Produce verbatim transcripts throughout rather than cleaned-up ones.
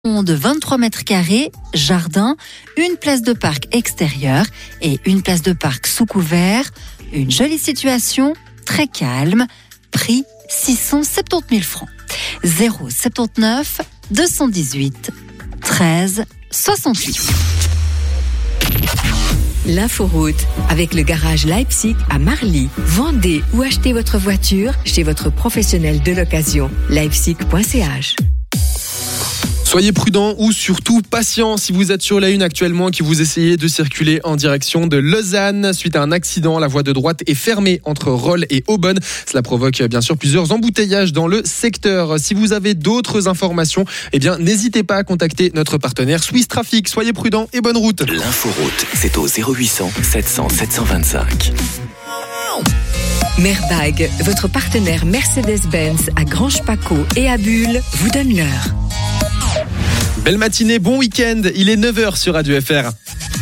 de vingt-trois mètres carrés, jardin, une place de parc extérieure et une place de parc sous couvert. Une jolie situation, très calme. Prix six cent soixante-dix mille francs. zéro soixante-neuf deux cent dix-huit treize soixante-huit. L'inforoute avec le garage Leipzig à Marly. Vendez ou achetez votre voiture chez votre professionnel de l'occasion. leipzig point c h. Soyez prudents ou surtout patients si vous êtes sur la une actuellement et que vous essayez de circuler en direction de Lausanne. Suite à un accident, la voie de droite est fermée entre Rolle et Aubonne. Cela provoque bien sûr plusieurs embouteillages dans le secteur. Si vous avez d'autres informations, eh bien n'hésitez pas à contacter notre partenaire Swiss Traffic. Soyez prudents et bonne route. L'inforoute, c'est au zéro huit cents sept cents sept cent vingt-cinq. Merbag, votre partenaire Mercedes-Benz à Grange-Paco et à Bulle, vous donne l'heure. Belle matinée, bon week-end, il est neuf heures sur Radio F R.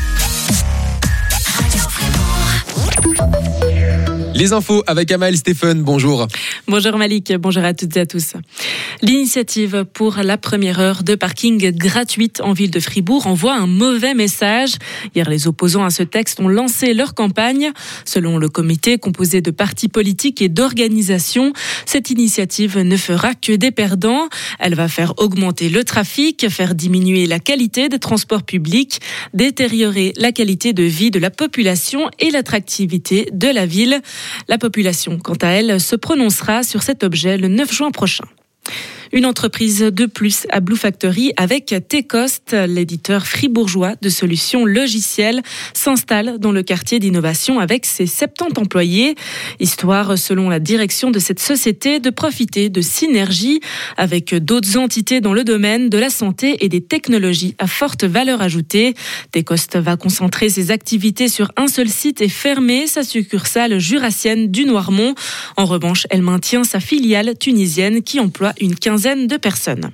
Les infos avec Amael Stéphane, bonjour. Bonjour Malik, bonjour à toutes et à tous. L'initiative pour la première heure de parking gratuite en ville de Fribourg envoie un mauvais message. Hier, les opposants à ce texte ont lancé leur campagne. Selon le comité composé de partis politiques et d'organisations, cette initiative ne fera que des perdants. Elle va faire augmenter le trafic, faire diminuer la qualité des transports publics, détériorer la qualité de vie de la population et l'attractivité de la ville. La population, quant à elle, se prononcera sur cet objet le neuf juin prochain. Une entreprise de plus à Blue Factory avec T-Cost, l'éditeur fribourgeois de solutions logicielles, s'installe dans le quartier d'innovation avec ses soixante-dix employés. Histoire, selon la direction de cette société, de profiter de synergies avec d'autres entités dans le domaine de la santé et des technologies à forte valeur ajoutée. T-Cost va concentrer ses activités sur un seul site et fermer sa succursale jurassienne du Noirmont. En revanche, elle maintient sa filiale tunisienne qui emploie une quinzaine de personnes.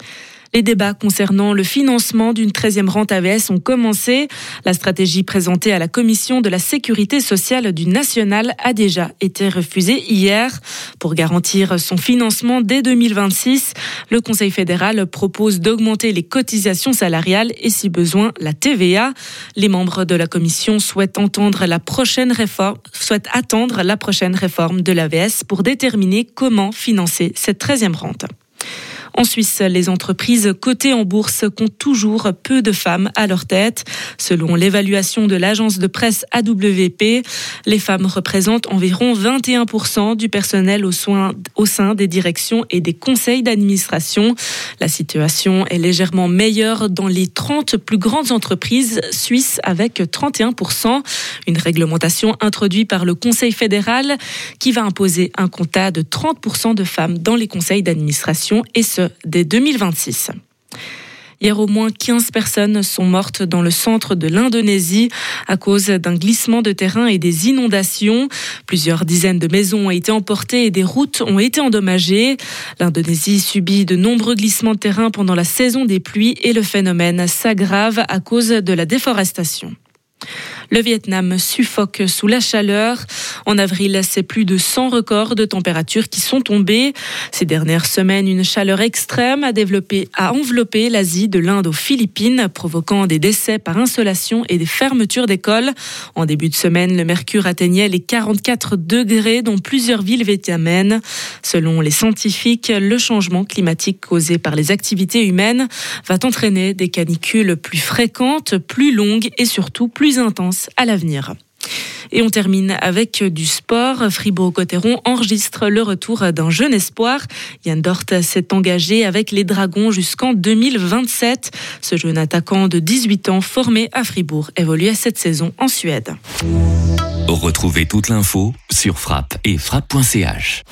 Les débats concernant le financement d'une treizième rente A V S ont commencé. La stratégie présentée à la Commission de la Sécurité sociale du National a déjà été refusée hier. Pour garantir son financement dès deux mille vingt-six, le Conseil fédéral propose d'augmenter les cotisations salariales et si besoin la T V A. Les membres de la Commission souhaitent entendre la prochaine réforme, souhaitent attendre la prochaine réforme de l'A V S pour déterminer comment financer cette treizième rente. En Suisse, les entreprises cotées en bourse comptent toujours peu de femmes à leur tête. Selon l'évaluation de l'agence de presse A W P, les femmes représentent environ vingt et un pour cent du personnel au, soin, au sein des directions et des conseils d'administration. La situation est légèrement meilleure dans les trente plus grandes entreprises suisses avec trente et un pour cent. Une réglementation introduite par le Conseil fédéral qui va imposer un quota de trente pour cent de femmes dans les conseils d'administration et ce, dès deux mille vingt-six. Hier, au moins quinze personnes sont mortes dans le centre de l'Indonésie à cause d'un glissement de terrain et des inondations. Plusieurs dizaines de maisons ont été emportées et des routes ont été endommagées. L'Indonésie subit de nombreux glissements de terrain pendant la saison des pluies et le phénomène s'aggrave à cause de la déforestation. Le Vietnam suffoque sous la chaleur. En avril, c'est plus de cent records de température qui sont tombés. Ces dernières semaines, une chaleur extrême a développé, a enveloppé l'Asie de l'Inde aux Philippines, provoquant des décès par insolation et des fermetures d'écoles. En début de semaine, le mercure atteignait les quarante-quatre degrés dans plusieurs villes vietnamiennes. Selon les scientifiques, le changement climatique causé par les activités humaines va entraîner des canicules plus fréquentes, plus longues et surtout plus intenses à l'avenir. Et on termine avec du sport. Fribourg-Gotteron enregistre le retour d'un jeune espoir. Yann Dort s'est engagé avec les Dragons jusqu'en deux mille vingt-sept. Ce jeune attaquant de dix-huit ans formé à Fribourg évolue cette saison en Suède. Retrouvez toute l'info sur Frappe et frappe point c h.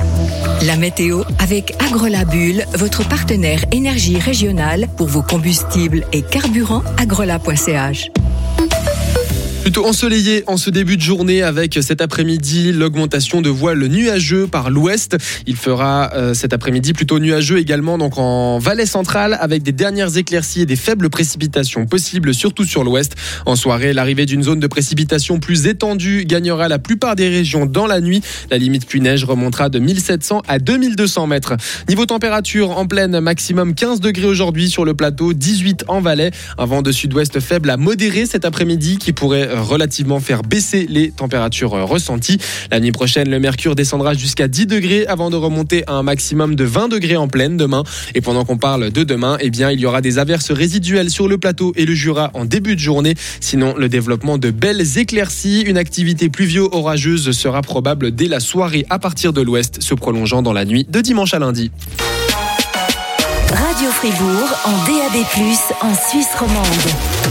La météo avec Agrolabule, votre partenaire énergie régionale pour vos combustibles et carburants. Agrola point c h. Plutôt ensoleillé en ce début de journée avec cet après-midi l'augmentation de voiles nuageux par l'ouest. Il fera euh, cet après-midi plutôt nuageux également donc en Valais centrale avec des dernières éclaircies et des faibles précipitations possibles surtout sur l'ouest. En soirée, l'arrivée d'une zone de précipitation plus étendue gagnera la plupart des régions dans la nuit. La limite pluie-neige remontera de mille sept cents à deux mille deux cents mètres. Niveau température en pleine, maximum quinze degrés aujourd'hui sur le plateau, dix-huit en Valais. Un vent de sud-ouest faible à modéré cet après-midi qui pourrait relativement faire baisser les températures ressenties. La nuit prochaine, le mercure descendra jusqu'à dix degrés avant de remonter à un maximum de vingt degrés en pleine demain. Et pendant qu'on parle de demain, eh bien, il y aura des averses résiduelles sur le plateau et le Jura en début de journée. Sinon, le développement de belles éclaircies, une activité pluvio-orageuse sera probable dès la soirée à partir de l'ouest, se prolongeant dans la nuit de dimanche à lundi. Radio Fribourg en D A B plus, en Suisse romande.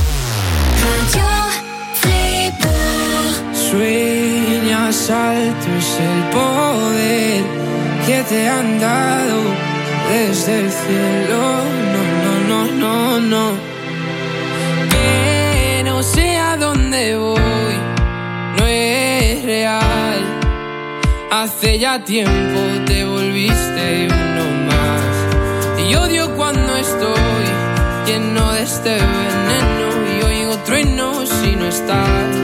Sueñas alto es el poder que te han dado desde el cielo. No, no, no, no, no. Que no sé a dónde voy, no es real. Hace ya tiempo te volviste uno más. Y odio cuando estoy lleno de este veneno y oigo truenos si no estás.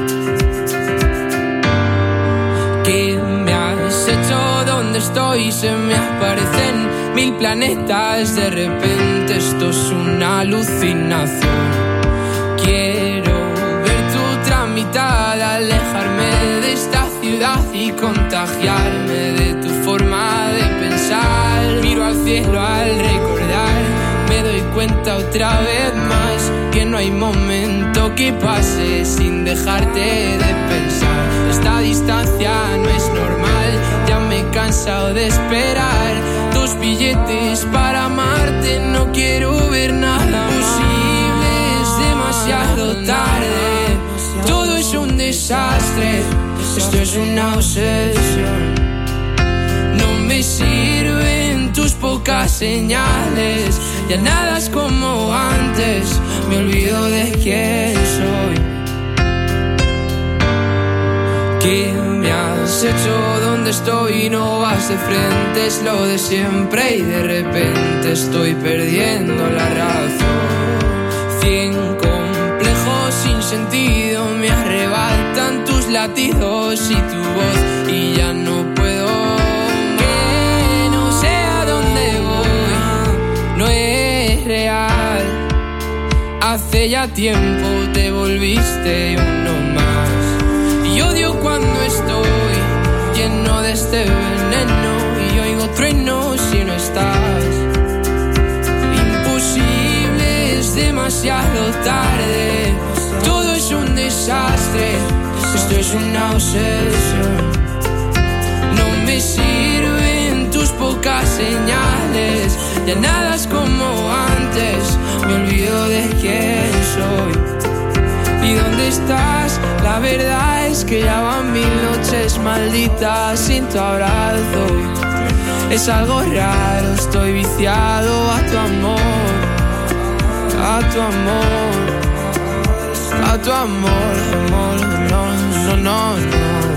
¿Qué me has hecho? ¿Dónde estoy? Se me aparecen mil planetas. De repente esto es una alucinación. Quiero ver tu tramitada, alejarme de esta ciudad y contagiarme de tu forma de pensar. Miro al cielo al recordar, me doy cuenta otra vez más que no hay momento que pase sin dejarte de pensar. Esta distancia no es normal, ya me he cansado de esperar dos billetes para amarte, no quiero ver nada posible, es demasiado tarde, todo es un desastre, esto es una obsesión. No me sirven tus pocas señales, ya nada es como antes, me olvido de quién soy. ¿Qué me has hecho? ¿Dónde estoy? No vas de frente, es lo de siempre y de repente estoy perdiendo la razón. Cien complejos sin sentido me arrebatan tus latidos y tu voz y ya no puedo. Que no sé a dónde voy, no es real. Hace ya tiempo te volviste uno más. Y odio cuando estoy lleno de este veneno y oigo truenos si no estás. Imposible, es demasiado tarde, todo es un desastre, esto es una obsesión. No me sirven tus pocas señales, ya nada es como antes, me olvido de quién soy. ¿Y dónde estás? La verdad es que ya van mil noches malditas sin tu abrazo. Es algo raro, estoy viciado a tu amor, a tu amor, a tu amor, amor, no, no, no, no.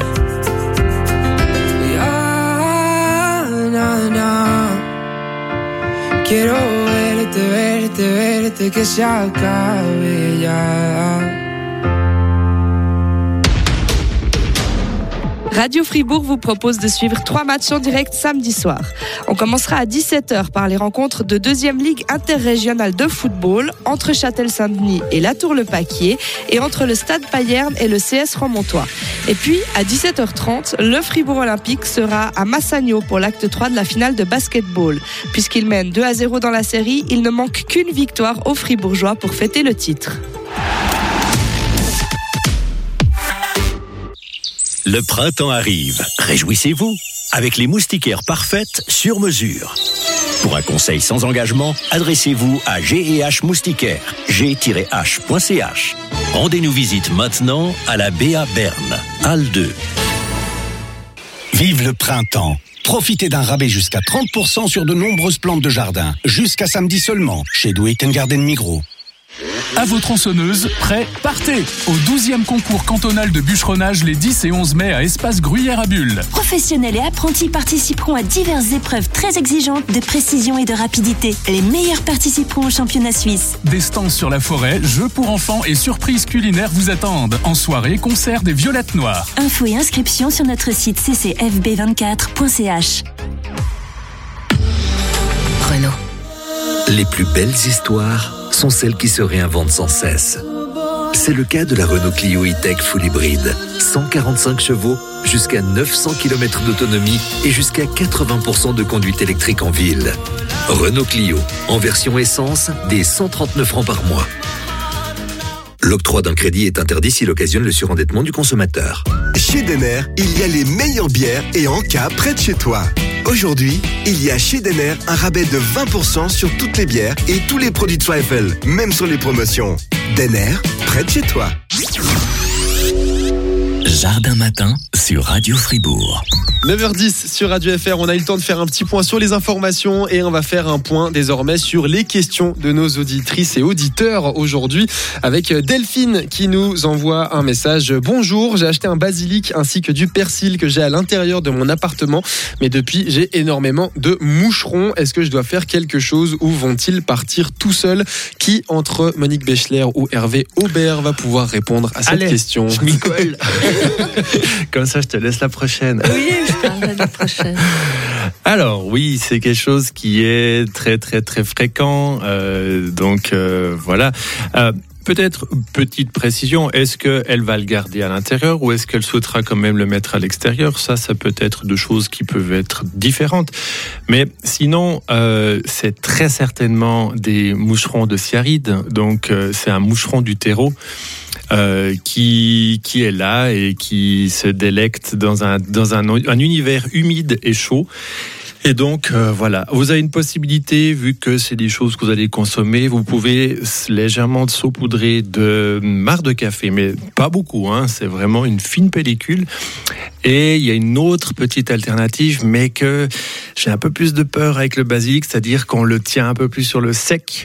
Ya, na, na. Quiero verte, verte, verte, que se acabe ya. Radio Fribourg vous propose de suivre trois matchs en direct samedi soir. On commencera à dix-sept heures par les rencontres de deuxième ligue interrégionale de football entre Châtel-Saint-Denis et La Tour-le-Paquier et entre le Stade Payerne et le C S Romontois. Et puis, à dix-sept heures trente, le Fribourg Olympique sera à Massagno pour l'acte trois de la finale de basketball. Puisqu'il mène deux à zéro dans la série, il ne manque qu'une victoire aux Fribourgeois pour fêter le titre. Le printemps arrive, réjouissez-vous avec les moustiquaires parfaites sur mesure. Pour un conseil sans engagement, adressez-vous à G et H Moustiquaires, g tiret h point c h. Rendez-nous visite maintenant à la B A Berne, Halle deux. Vive le printemps! Profitez d'un rabais jusqu'à trente pour cent sur de nombreuses plantes de jardin, jusqu'à samedi seulement, chez Do It and Garden Migros. À vos tronçonneuses, prêt, partez! Au douzième concours cantonal de bûcheronnage les dix et onze mai à Espace Gruyère à Bulle. Professionnels et apprentis participeront à diverses épreuves très exigeantes de précision et de rapidité. Les meilleurs participeront au championnat suisse. Des stands sur la forêt, jeux pour enfants et surprises culinaires vous attendent. En soirée, concert des Violettes Noires. Infos et inscriptions sur notre site c c f b vingt-quatre point c h. Renault. Les plus belles histoires sont celles qui se réinventent sans cesse. C'est le cas de la Renault Clio E-Tech Full Hybride. cent quarante-cinq chevaux, jusqu'à neuf cents kilomètres d'autonomie et jusqu'à quatre-vingts pour cent de conduite électrique en ville. Renault Clio, en version essence, dès cent trente-neuf francs par mois. L'octroi d'un crédit est interdit s'il occasionne le surendettement du consommateur. Chez Denner, il y a les meilleures bières et en cas près de chez toi. Aujourd'hui, il y a chez Denner un rabais de vingt pour cent sur toutes les bières et tous les produits de Zweifel, même sur les promotions. Denner, près de chez toi. Jardin Matin sur Radio Fribourg. neuf heures dix sur Radio F R, on a eu le temps de faire un petit point sur les informations et on va faire un point désormais sur les questions de nos auditrices et auditeurs aujourd'hui avec Delphine qui nous envoie un message. Bonjour, j'ai acheté un basilic ainsi que du persil que j'ai à l'intérieur de mon appartement, mais depuis j'ai énormément de moucherons. Est-ce que je dois faire quelque chose ou vont-ils partir tout seuls? Qui entre Monique Béchler ou Hervé Aubert va pouvoir répondre à cette Allez, question? Je m'y colle. Comme ça, je te laisse la prochaine. Oui, je parlerai de la prochaine. Alors, oui, c'est quelque chose qui est très, très, très fréquent. Euh, donc, euh, voilà. Euh, Peut-être petite précision, est-ce qu'elle va le garder à l'intérieur ou est-ce qu'elle souhaitera quand même le mettre à l'extérieur? Ça, ça peut être deux choses qui peuvent être différentes. Mais sinon, euh, c'est très certainement des moucherons de Sciaride. Donc, euh, c'est un moucheron du terreau. Euh, qui qui est là et qui se délecte dans un dans un, un univers humide et chaud. Et donc, euh, voilà, vous avez une possibilité, vu que c'est des choses que vous allez consommer, vous pouvez légèrement saupoudrer de marc de café, mais pas beaucoup, hein, c'est vraiment une fine pellicule. Et il y a une autre petite alternative, mais que j'ai un peu plus de peur avec le basilic, c'est-à-dire qu'on le tient un peu plus sur le sec.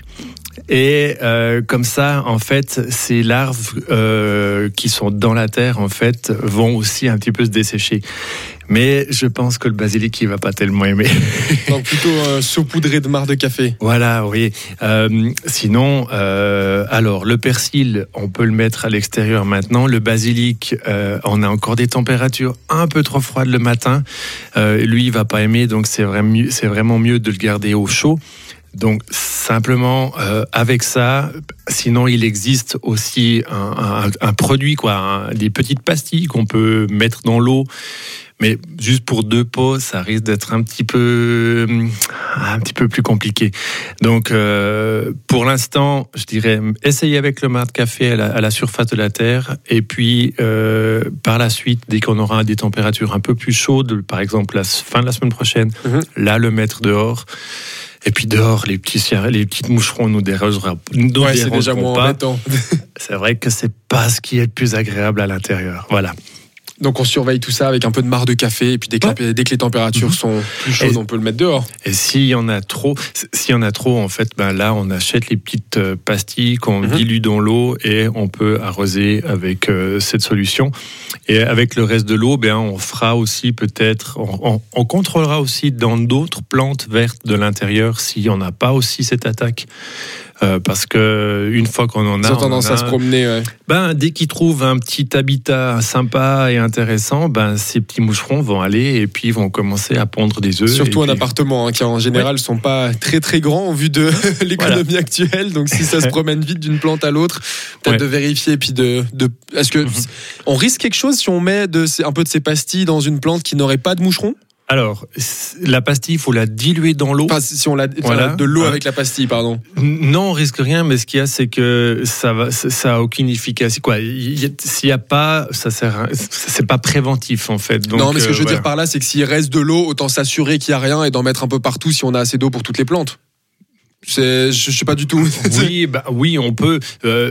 Et euh, comme ça, en fait, ces larves euh, qui sont dans la terre, en fait, vont aussi un petit peu se dessécher. Mais je pense que le basilic, il va pas tellement aimer. Donc plutôt euh, saupoudré de marc de café. Voilà, oui. Euh, sinon, euh, alors le persil, on peut le mettre à l'extérieur maintenant. Le basilic, euh, on a encore des températures un peu trop froides le matin. Euh, lui, il va pas aimer, donc c'est vraiment, c'est vraiment mieux de le garder au chaud. Donc simplement euh, avec ça, sinon il existe aussi un, un, un produit, quoi, un, des petites pastilles qu'on peut mettre dans l'eau. Mais juste pour deux pots, ça risque d'être un petit peu, un petit peu plus compliqué. Donc, euh, pour l'instant, je dirais, essayez avec le marc de café à la, à la surface de la terre. Et puis, euh, par la suite, dès qu'on aura des températures un peu plus chaudes, par exemple la fin de la semaine prochaine, mmh. là, le mettre dehors. Et puis dehors, les petits les petites moucherons nous dérangeront, nous ouais, dérangeront c'est déjà moins pas. embêtant. C'est vrai que c'est pas ce qui est le plus agréable à l'intérieur. Voilà. Donc on surveille tout ça avec un peu de marc de café et puis dès que, ouais. la, dès que les températures mmh. sont plus chaudes, et, on peut le mettre dehors. Et s'il y en a trop, s'il y en a trop, en fait, ben là on achète les petites pastilles qu'on mmh. dilue dans l'eau et on peut arroser avec euh, cette solution. Et avec le reste de l'eau, ben on fera aussi peut-être, on, on, on contrôlera aussi dans d'autres plantes vertes de l'intérieur s'il n'y en a pas aussi cette attaque. Euh, parce que une fois qu'on en a, ils ont tendance a, à se promener. Ouais. Ben dès qu'ils trouvent un petit habitat sympa et intéressant, ben ces petits moucherons vont aller et puis vont commencer à pondre des œufs. Surtout un puis... appartement, hein, qui en général ouais. sont pas très très grands en vue de l'économie voilà. actuelle. Donc si ça se promène vite d'une plante à l'autre, peut-être ouais. de vérifier puis de, de... est-ce que mm-hmm. on risque quelque chose si on met de, un peu de ces pastilles dans une plante qui n'aurait pas de moucherons? Alors, la pastille, il faut la diluer dans l'eau. Enfin, si on la, voilà. de l'eau avec la pastille, pardon. Non, on risque rien, mais ce qu'il y a, c'est que ça va, ça a aucune efficacité. Quoi, s'il y a pas, ça sert, c'est pas préventif en fait. Donc, non, mais ce que je veux euh, dire voilà. par là, c'est que s'il reste de l'eau, autant s'assurer qu'il y a rien et d'en mettre un peu partout si on a assez d'eau pour toutes les plantes. C'est, je sais pas du tout. Oui, bah, oui, on peut. Euh,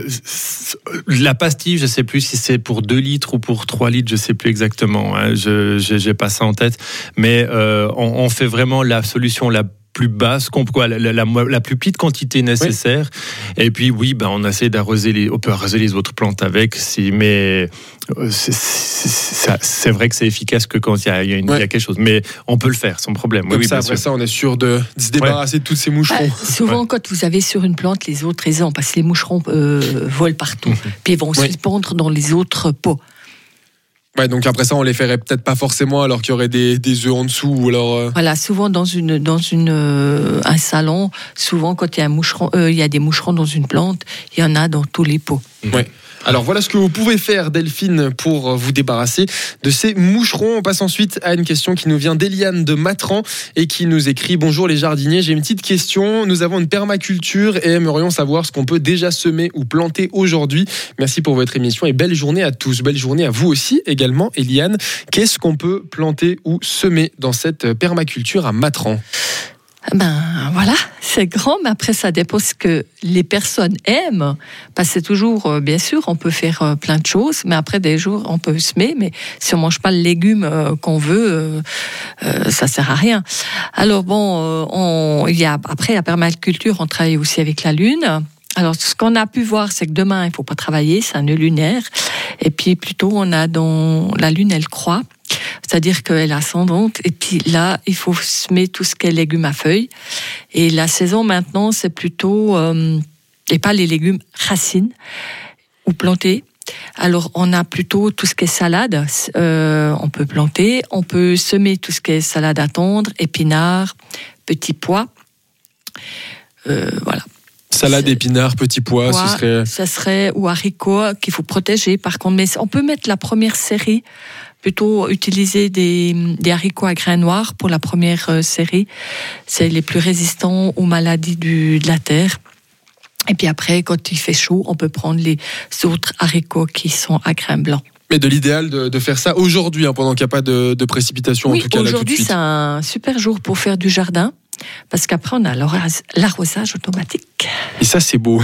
la pastille, je sais plus si c'est pour deux litres ou pour trois litres, je sais plus exactement. Hein, je, j'ai, j'ai pas ça en tête. Mais euh, on, on fait vraiment la solution la plus basse, qu'on, quoi, la, la, la, la plus petite quantité nécessaire. Oui. Et puis oui, ben, on essaie d'arroser les, on peut arroser les autres plantes avec, si, mais c'est, c'est, c'est, c'est vrai que c'est efficace que quand il y a, il y a, une, ouais. il y a quelque chose. Mais on peut le faire sans problème. Comme oui, ça, oui, après sûr. ça, on est sûr de, de se débarrasser ouais. de tous ces moucherons. Bah, souvent, ouais. quand vous avez sur une plante les autres raisins, parce que les moucherons euh, volent partout, mmh. puis ils vont aussi se pondre dans les autres pots. Ouais, donc après ça, on les ferait peut-être pas forcément alors qu'il y aurait des, des œufs en dessous ou alors. Euh... Voilà, souvent dans une dans une euh, un salon, souvent quand il y a un moucheron, euh, il y a des moucherons dans une plante, il y en a dans tous les pots. Ouais. Alors voilà ce que vous pouvez faire, Delphine, pour vous débarrasser de ces moucherons. On passe ensuite à une question qui nous vient d'Eliane de Matran et qui nous écrit: bonjour les jardiniers, j'ai une petite question. Nous avons une permaculture et aimerions savoir ce qu'on peut déjà semer ou planter aujourd'hui. Merci pour votre émission et belle journée à tous. Belle journée à vous aussi également, Eliane. Qu'est-ce qu'on peut planter ou semer dans cette permaculture à Matran ? Ben voilà, c'est grand, mais après ça dépend ce que les personnes aiment. Parce que c'est toujours, euh, bien sûr, on peut faire euh, plein de choses, mais après des jours, on peut semer, mais si on mange pas le légume euh, qu'on veut, euh, euh, ça sert à rien. Alors bon, euh, on, il y a après la permaculture, on travaille aussi avec la lune. Alors, ce qu'on a pu voir, c'est que demain, il faut pas travailler, c'est un nœud lunaire. Et puis, plutôt, on a dans la lune, elle croît. C'est-à-dire qu'elle est ascendante. Et puis là, il faut semer tout ce qui est légumes à feuilles. Et la saison, maintenant, c'est plutôt, euh, et pas les légumes racines ou plantés. Alors, on a plutôt tout ce qui est salade. Euh, on peut planter. On peut semer tout ce qui est salade à tendre, épinards, petits pois. Euh, voilà. Salade, épinards, petits pois, pois, ce serait... Ça serait, ou haricots qu'il faut protéger, par contre. Mais on peut mettre la première série, plutôt utiliser des, des haricots à grains noirs pour la première euh, série. C'est les plus résistants aux maladies du, de la terre. Et puis après, quand il fait chaud, on peut prendre les autres haricots qui sont à grains blancs. Mais de l'idéal de, de faire ça aujourd'hui, hein, pendant qu'il n'y a pas de, de précipitation, oui, en tout cas là tout de aujourd'hui, suite. C'est un super jour pour faire du jardin. Parce qu'après, on a l'arrosage automatique. Et ça, c'est beau.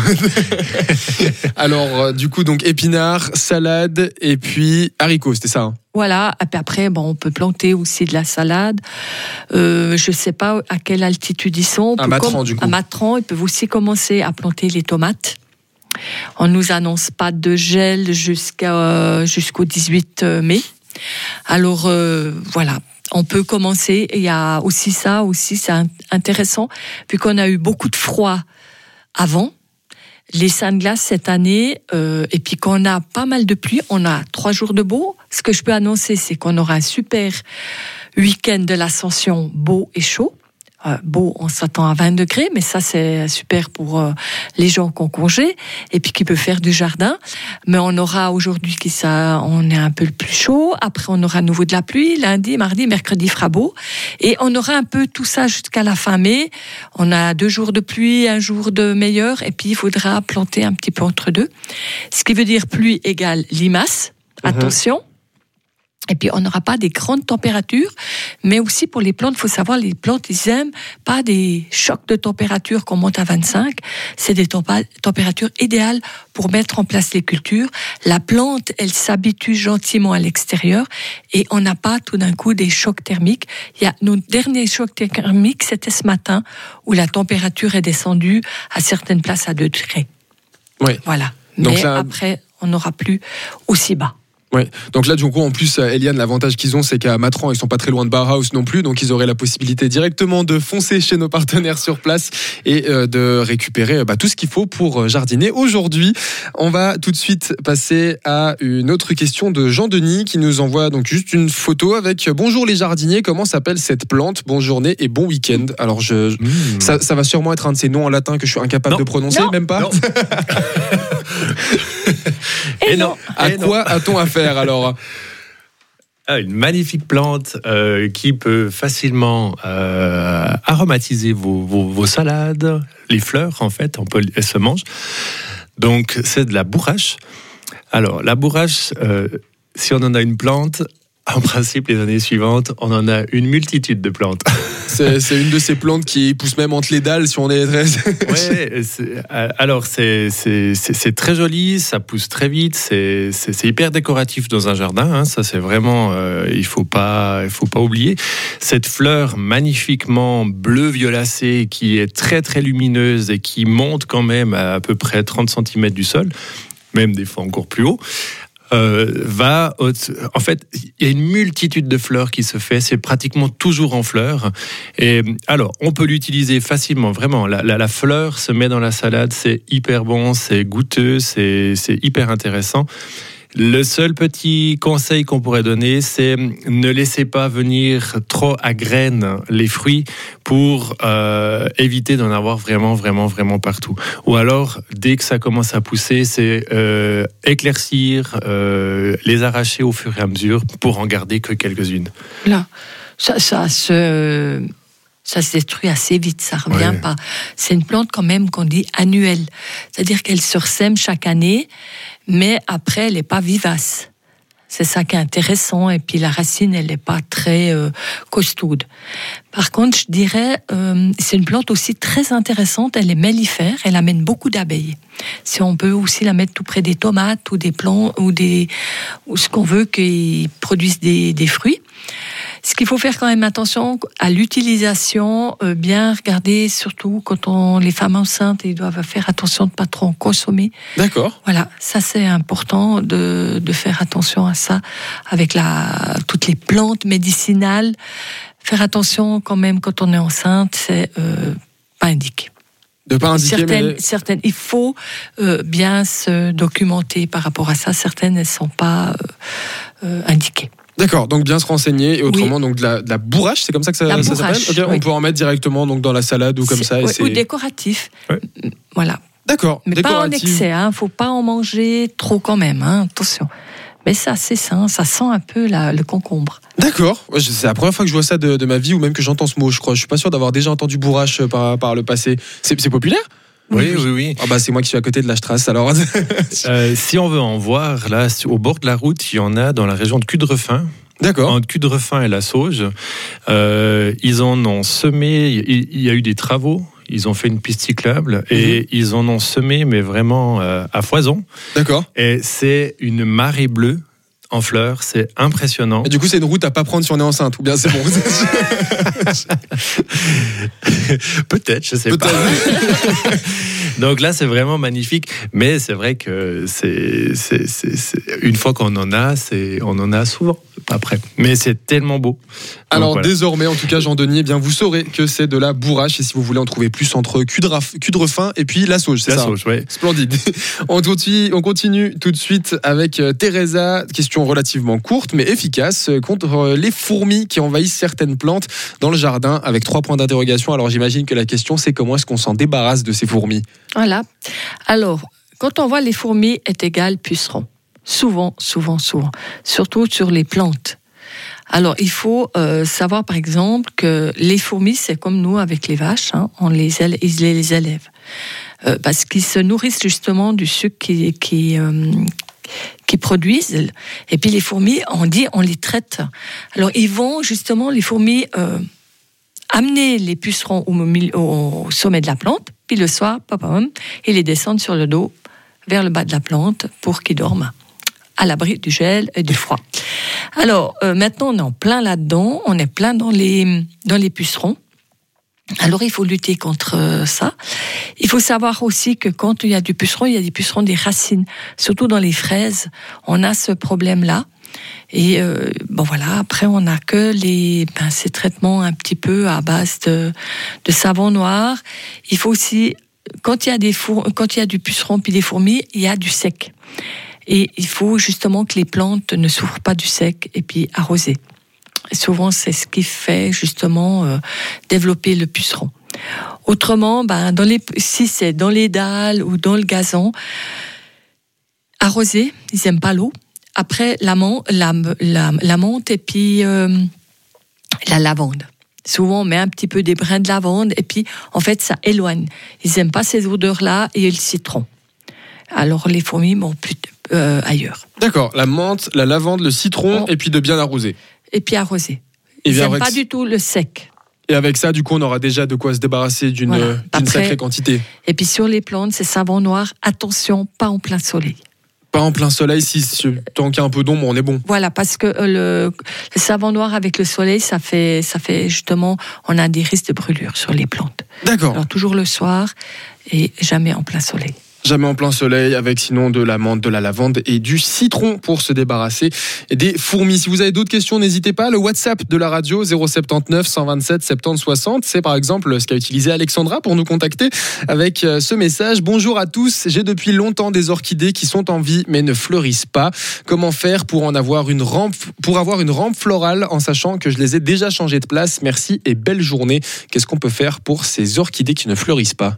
Alors, du coup, donc épinards, salade et puis haricots, c'était ça, hein? Voilà. Et puis après, bon, on peut planter aussi de la salade. Euh, je ne sais pas à quelle altitude ils sont. À Matran, com- du coup. À Matran, ils peuvent aussi commencer à planter les tomates. On ne nous annonce pas de gel jusqu'à, euh, jusqu'au dix-huit mai. Alors, euh, voilà. On peut commencer, et il y a aussi ça, aussi c'est intéressant, vu qu'on a eu beaucoup de froid avant, les seins de glace cette année, euh, et puis qu'on a pas mal de pluie, on a trois jours de beau. Ce que je peux annoncer, c'est qu'on aura un super week-end de l'Ascension beau et chaud. Euh, beau, on s'attend à vingt degrés, mais ça c'est super pour euh, les gens qui ont congé et puis qui peuvent faire du jardin. Mais on aura aujourd'hui qui ça, on est un peu le plus chaud. Après on aura à nouveau de la pluie. Lundi, mardi, mercredi fera beau et on aura un peu tout ça jusqu'à la fin mai. On a deux jours de pluie, un jour de meilleur et puis il faudra planter un petit peu entre deux. Ce qui veut dire pluie égale limaces. Mmh. Attention. Et puis, on n'aura pas des grandes températures, mais aussi pour les plantes, il faut savoir, les plantes, ils aiment pas des chocs de température qu'on monte à vingt-cinq. C'est des tempa- températures idéales pour mettre en place les cultures. La plante, elle s'habitue gentiment à l'extérieur et on n'a pas tout d'un coup des chocs thermiques. Il y a nos derniers chocs thermiques, c'était ce matin où la température est descendue à certaines places à deux degrés. Oui. Voilà. Donc mais là... après, on n'aura plus aussi bas. Ouais. Donc là, du coup, en plus, Eliane, l'avantage qu'ils ont, c'est qu'à Matran, ils sont pas très loin de Bauhaus non plus, donc ils auraient la possibilité directement de foncer chez nos partenaires sur place et euh, de récupérer bah, tout ce qu'il faut pour jardiner. Aujourd'hui, on va tout de suite passer à une autre question de Jean-Denis qui nous envoie donc juste une photo avec « Bonjour les jardiniers, comment s'appelle cette plante ? Bonne journée et bon week-end ». Alors, je, mmh. ça, ça va sûrement être un de ces noms en latin que je suis incapable non. de prononcer, non. même pas. Non. Et non. À et quoi non. a-t-on affaire alors? Ah, une magnifique plante euh, qui peut facilement euh, aromatiser vos, vos, vos salades, les fleurs en fait, on peut, elles se mangent. Donc c'est de la bourrache. Alors la bourrache, euh, si on en a une plante, En principe, les années suivantes, on en a une multitude de plantes. C'est, c'est une de ces plantes qui pousse même entre les dalles, si on est très... Ouais, c'est, alors c'est, c'est, c'est, c'est très joli, ça pousse très vite, c'est, c'est, c'est hyper décoratif dans un jardin, hein, ça c'est vraiment, euh, il faut pas, il faut pas oublier. Cette fleur magnifiquement bleu-violacée qui est très très lumineuse et qui monte quand même à à peu près trente centimètres du sol, même des fois encore plus haut. Euh, va au- en fait, il y a une multitude de fleurs qui se fait, c'est pratiquement toujours en fleurs. Et alors, on peut l'utiliser facilement, vraiment. La, la, la fleur se met dans la salade, c'est hyper bon, c'est goûteux, c'est, c'est hyper intéressant. Le seul petit conseil qu'on pourrait donner, c'est ne laissez pas venir trop à graines les fruits pour euh, éviter d'en avoir vraiment, vraiment, vraiment partout. Ou alors, dès que ça commence à pousser, c'est euh, éclaircir, euh, les arracher au fur et à mesure pour en garder que quelques-unes. Là, ça, ça se... Ça se détruit assez vite, ça revient Ouais. pas. C'est une plante quand même qu'on dit annuelle. C'est-à-dire qu'elle se ressème chaque année, mais après, elle n'est pas vivace. C'est ça qui est intéressant. Et puis la racine, elle n'est pas très euh, costaude. Par contre, je dirais, euh, c'est une plante aussi très intéressante. Elle est mellifère, elle amène beaucoup d'abeilles. Si on peut aussi la mettre tout près des tomates ou des plants ou des ou ce qu'on veut qu'ils produisent des, des fruits. Ce qu'il faut faire quand même attention à l'utilisation, euh, bien regarder, surtout quand on, les femmes enceintes, ils doivent faire attention de ne pas trop en consommer. D'accord. Voilà, ça c'est important de, de faire attention à ça avec la, toutes les plantes médicinales. Faire attention quand même quand on est enceinte, c'est euh, pas indiqué. De pas indiquer, certaines, mais... certaines, il faut euh, bien se documenter par rapport à ça. Certaines, elles ne sont pas euh, euh, indiquées. D'accord, donc bien se renseigner et autrement Oui. donc de la, de la bourrache, c'est comme ça que ça, La ça bourrache, s'appelle. Ok, oui. On peut en mettre directement donc dans la salade ou comme C'est- ça. Et ouais, c'est... ou décoratif. Ouais. Voilà. D'accord. Mais pas en décorative. excès, hein. Faut pas en manger trop quand même, hein. Attention. Mais c'est assez sain, ça sent un peu la, le concombre. D'accord. Ouais, c'est la première fois que je vois ça de, de ma vie ou même que j'entends ce mot, je crois. Je suis pas sûr d'avoir déjà entendu bourrache par, par le passé. C'est, c'est populaire ? Oui, oui, oui. Ah bah c'est moi qui suis à côté de la Strasse alors. Euh, si on veut en voir, là, au bord de la route, il y en a dans la région de Cudrefin. D'accord. Entre Cudrefin et la Sauge. Euh, ils en ont semé, il il y a eu des travaux, ils ont fait une piste cyclable et Mhm. ils en ont semé, mais vraiment euh, à foison. D'accord. Et c'est une marée bleue en fleurs, c'est impressionnant. Et du coup c'est une route à pas prendre si on est enceinte ou bien c'est bon. Peut-être, je sais Peut-être. pas. Donc là, c'est vraiment magnifique, mais c'est vrai que c'est, c'est, c'est, c'est- une fois qu'on en a, c'est, on en a souvent, pas après. Mais c'est tellement beau. Donc Alors voilà. désormais, en tout cas, Jean-Denis, eh bien vous saurez que c'est de la bourrache et si vous voulez en trouver plus entre Cudraf- Cudrefin et puis la Sauge, c'est La ça. sauge, ouais. Splendide. On continue, on continue tout de suite avec euh, Teresa. Question relativement courte mais efficace euh, contre euh, les fourmis qui envahissent certaines plantes dans le jardin avec trois points d'interrogation. Alors j'imagine que la question c'est comment est-ce qu'on s'en débarrasse de ces fourmis ? Voilà. Alors, quand on voit les fourmis est égal pucerons. Souvent, souvent, souvent. Surtout sur les plantes. Alors, il faut euh, savoir, par exemple, que les fourmis, c'est comme nous avec les vaches, hein, on les, éle- ils les élèvent. Euh, parce qu'ils se nourrissent justement du sucre qui, qui, euh, qui produisent. Et puis les fourmis, on dit, on les traite. Alors, ils vont justement, les fourmis... Euh, amener les pucerons au, milieu- au sommet de la plante, puis le soir, papam, ils les descendent sur le dos vers le bas de la plante pour qu'ils dorment à l'abri du gel et du froid. Alors, euh, maintenant, on est en plein là-dedans, on est plein dans les, dans les pucerons. Alors, il faut lutter contre euh, ça. Il faut savoir aussi que quand il y a du puceron, il y a des pucerons des racines. Surtout dans les fraises, on a ce problème-là. Et euh, bon voilà, après on n'a que les, ben, ces traitements un petit peu à base de, de savon noir. Il faut aussi, quand il y a des four, quand il y a du puceron puis des fourmis, il y a du sec. Et il faut justement que les plantes ne souffrent pas du sec et puis arroser. Et souvent c'est ce qui fait justement euh, développer le puceron. Autrement, ben, dans les, si c'est dans les dalles ou dans le gazon, arroser, ils n'aiment pas l'eau. Après, la, la, la, la menthe et puis euh, la lavande. Souvent, on met un petit peu des brins de lavande et puis, en fait, ça éloigne. Ils n'aiment pas ces odeurs-là et le citron. Alors, les fourmis vont plus, euh, ailleurs. D'accord, la menthe, la lavande, le citron, oh. et puis de bien arroser. Et puis arroser. Et Ils n'aiment avec... pas du tout le sec. Et avec ça, du coup, on aura déjà de quoi se débarrasser d'une, voilà. d'une Après, sacrée quantité. Et puis sur les plantes, c'est savon noir. Attention, pas en plein soleil. Pas en plein soleil, si, si tant qu'il y a un peu d'ombre, on est bon. Voilà, parce que le, le savon noir avec le soleil, ça fait, ça fait justement, on a des risques de brûlure sur les plantes. D'accord. Alors toujours le soir et jamais en plein soleil. Jamais en plein soleil, avec sinon de la menthe, de la lavande et du citron pour se débarrasser des fourmis. Si vous avez d'autres questions, n'hésitez pas. Le WhatsApp de la radio, zéro sept neuf, cent vingt-sept, soixante-dix, soixante. C'est par exemple ce qu'a utilisé Alexandra pour nous contacter avec ce message. Bonjour à tous, j'ai depuis longtemps des orchidées qui sont en vie mais ne fleurissent pas. Comment faire pour en avoir une rampe, pour avoir une rampe florale en sachant que je les ai déjà changées de place? Merci et belle journée. Qu'est-ce qu'on peut faire pour ces orchidées qui ne fleurissent pas?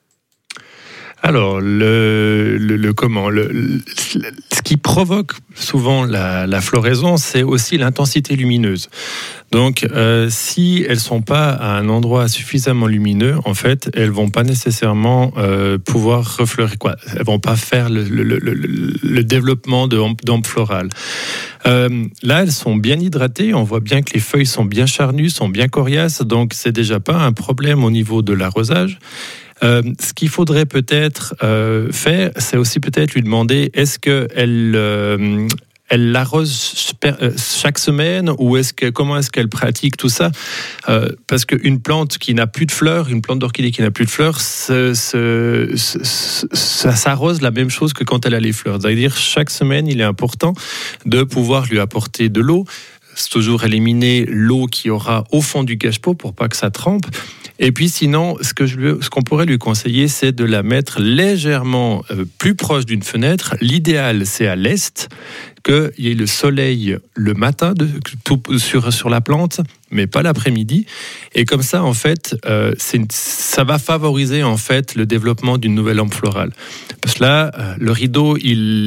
Alors, le, le, le comment le, le, ce qui provoque souvent la, la floraison, c'est aussi l'intensité lumineuse. Donc, euh, si elles sont pas à un endroit suffisamment lumineux, en fait, elles vont pas nécessairement euh, pouvoir refleurir. Quoi, elles vont pas faire le, le, le, le, le développement de d'hampes florales. Euh, là, elles sont bien hydratées. On voit bien que les feuilles sont bien charnues, sont bien coriaces. Donc, c'est déjà pas un problème au niveau de l'arrosage. Euh, ce qu'il faudrait peut-être euh, faire, c'est aussi peut-être lui demander est-ce qu'elle euh, elle l'arrose chaque semaine ou est-ce que, comment est-ce qu'elle pratique tout ça euh, parce qu'une plante qui n'a plus de fleurs, une plante d'orchidée qui n'a plus de fleurs, ce, ce, ce, ça s'arrose la même chose que quand elle a les fleurs. C'est-à-dire chaque semaine, il est important de pouvoir lui apporter de l'eau. C'est toujours éliminer l'eau qu'il y aura au fond du cache-pot pour pas que ça trempe. Et puis sinon, ce, que je lui, ce qu'on pourrait lui conseiller, c'est de la mettre légèrement euh, plus proche d'une fenêtre. L'idéal, c'est à l'est, qu'il y ait le soleil le matin de, tout, sur, sur la plante, mais pas l'après-midi. Et comme ça, en fait, euh, c'est une, ça va favoriser en fait le développement d'une nouvelle hampe florale. Parce que là, euh, le rideau,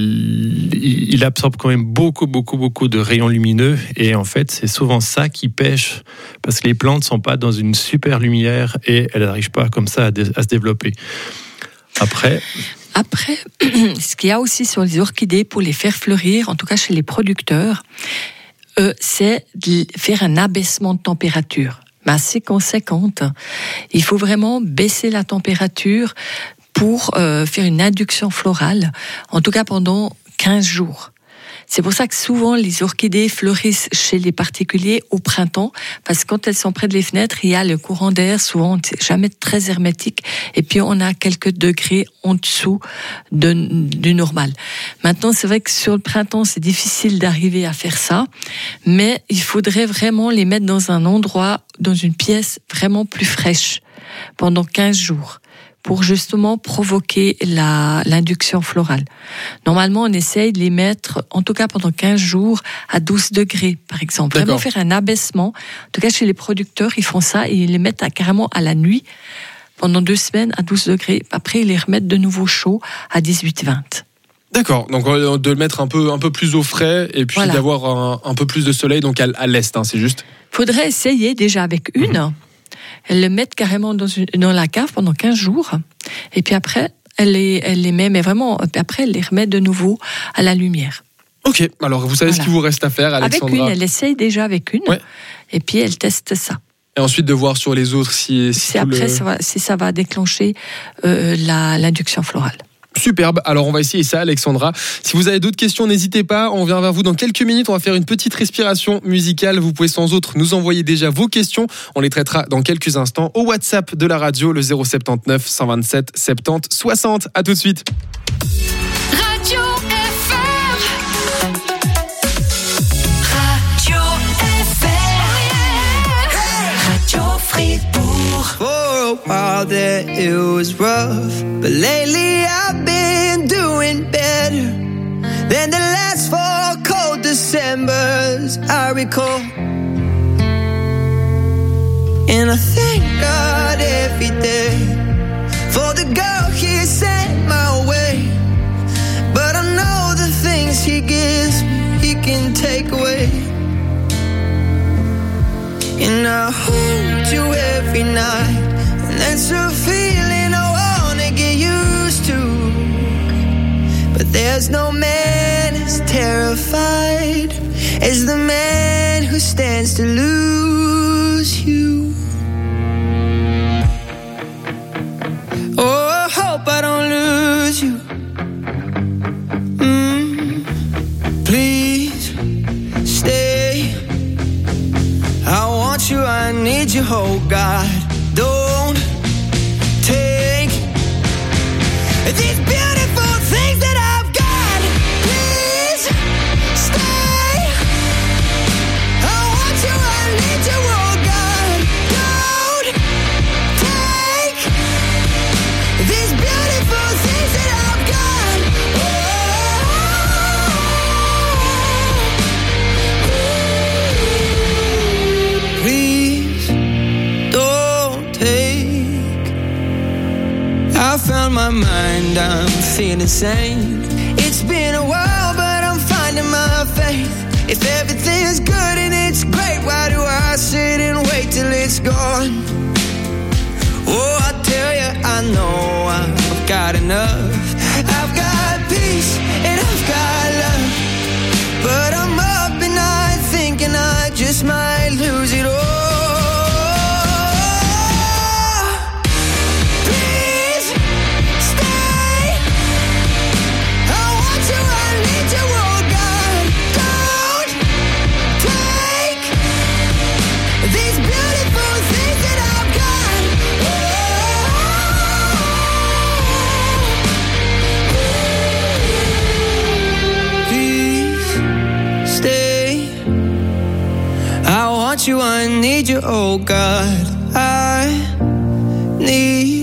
il, il, il absorbe quand même beaucoup, beaucoup, beaucoup de rayons lumineux. Et en fait, c'est souvent ça qui pêche, parce que les plantes sont pas dans une super lumière et elles n'arrivent pas comme ça à, dé, à se développer. Après... Après, ce qu'il y a aussi sur les orchidées pour les faire fleurir, en tout cas chez les producteurs, euh, c'est de faire un abaissement de température, mais assez conséquente. Il faut vraiment baisser la température pour euh, faire une induction florale, en tout cas pendant quinze jours. C'est pour ça que souvent les orchidées fleurissent chez les particuliers au printemps, parce que quand elles sont près des fenêtres, il y a le courant d'air, souvent c'est jamais très hermétique, et puis on a quelques degrés en dessous de, du normal. Maintenant, c'est vrai que sur le printemps, c'est difficile d'arriver à faire ça, mais il faudrait vraiment les mettre dans un endroit, dans une pièce vraiment plus fraîche, pendant quinze jours. Pour justement provoquer la, l'induction florale. Normalement, on essaye de les mettre, en tout cas pendant quinze jours, à douze degrés, par exemple. D'accord. Vraiment faire un abaissement. En tout cas, chez les producteurs, ils font ça et ils les mettent à, carrément à la nuit, pendant deux semaines, à douze degrés. Après, ils les remettent de nouveau chaud à dix-huit vingt. D'accord, donc de le mettre un peu, un peu plus au frais et puis voilà. D'avoir un, un peu plus de soleil, donc à, à l'est, hein, c'est juste. Faudrait essayer déjà avec une. Mmh. Elles le mettent carrément dans, une, dans la cave pendant quinze jours. Et puis après, elle les, elle les met, mais vraiment, après, elle les remet de nouveau à la lumière. Ok, alors vous savez voilà. Ce qu'il vous reste à faire, Alexandra. Avec une, elle essaye déjà avec une. Ouais. Et puis elle teste ça. Et ensuite de voir sur les autres si... si C'est après, le... ça va, si ça va déclencher euh, la, l'induction florale. Superbe, alors on va essayer ça, Alexandra. Si vous avez d'autres questions, n'hésitez pas, on vient vers vous dans quelques minutes, on va faire une petite respiration musicale. Vous pouvez sans autre nous envoyer déjà vos questions, on les traitera dans quelques instants au WhatsApp de la radio, le zéro sept neuf, cent vingt-sept, soixante-dix, soixante. À tout de suite. Radio F R. Radio F R. Radio Fribourg. For a while there it was rough, but lately I've been doing better than the last four cold Decembers I recall. And I thank God every day for the girl He sent my way. But I know the things He gives me, He can take away. And I hold you every night, and that's a feeling I wanna get used to. But there's no man terrified as the man who stands to lose you. Oh, I hope I don't lose you. Mm, please stay. I want you, I need you, oh God. Don't take these beautiful things that I've got. Please stay. I want you, I need you, oh God. Don't take these beautiful things that I've got. Oh, please don't take. I found my mind, I'm feeling sane. It's been a while, but I'm finding my faith. If everything's good and it's great, why do I sit and wait till it's gone? Oh, I tell you, I know I've got enough. I've got peace and I've got love, but I'm up at night thinking I just might lose it all. You, I need you, oh God. I need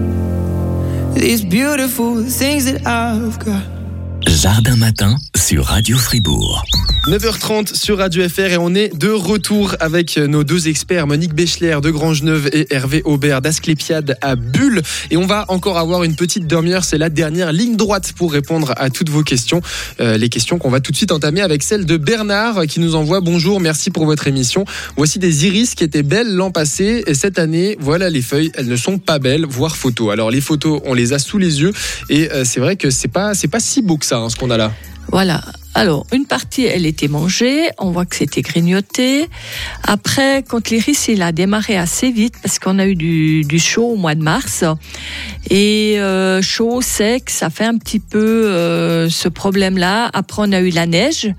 these beautiful things that I've got. Jardin Matin sur Radio Fribourg. neuf heures trente sur Radio F R et on est de retour avec nos deux experts, Monique Béchler de Grangeneuve et Hervé Aubert d'Asclépiade à Bulle. Et on va encore avoir une petite demi-heure, c'est la dernière ligne droite pour répondre à toutes vos questions. Euh, les questions qu'on va tout de suite entamer avec celle de Bernard qui nous envoie « Bonjour, merci pour votre émission. Voici des iris qui étaient belles l'an passé et cette année, voilà les feuilles, elles ne sont pas belles, voire photos. » Alors les photos, on les a sous les yeux et euh, c'est vrai que c'est pas, c'est pas si beau que ça hein, ce qu'on a là. Voilà. Alors, une partie, elle était mangée. On voit que c'était grignoté. Après, quand l'iris, il a démarré assez vite parce qu'on a eu du, du chaud au mois de mars. Et euh, chaud, sec, ça fait un petit peu euh, ce problème-là. Après, on a eu la neige.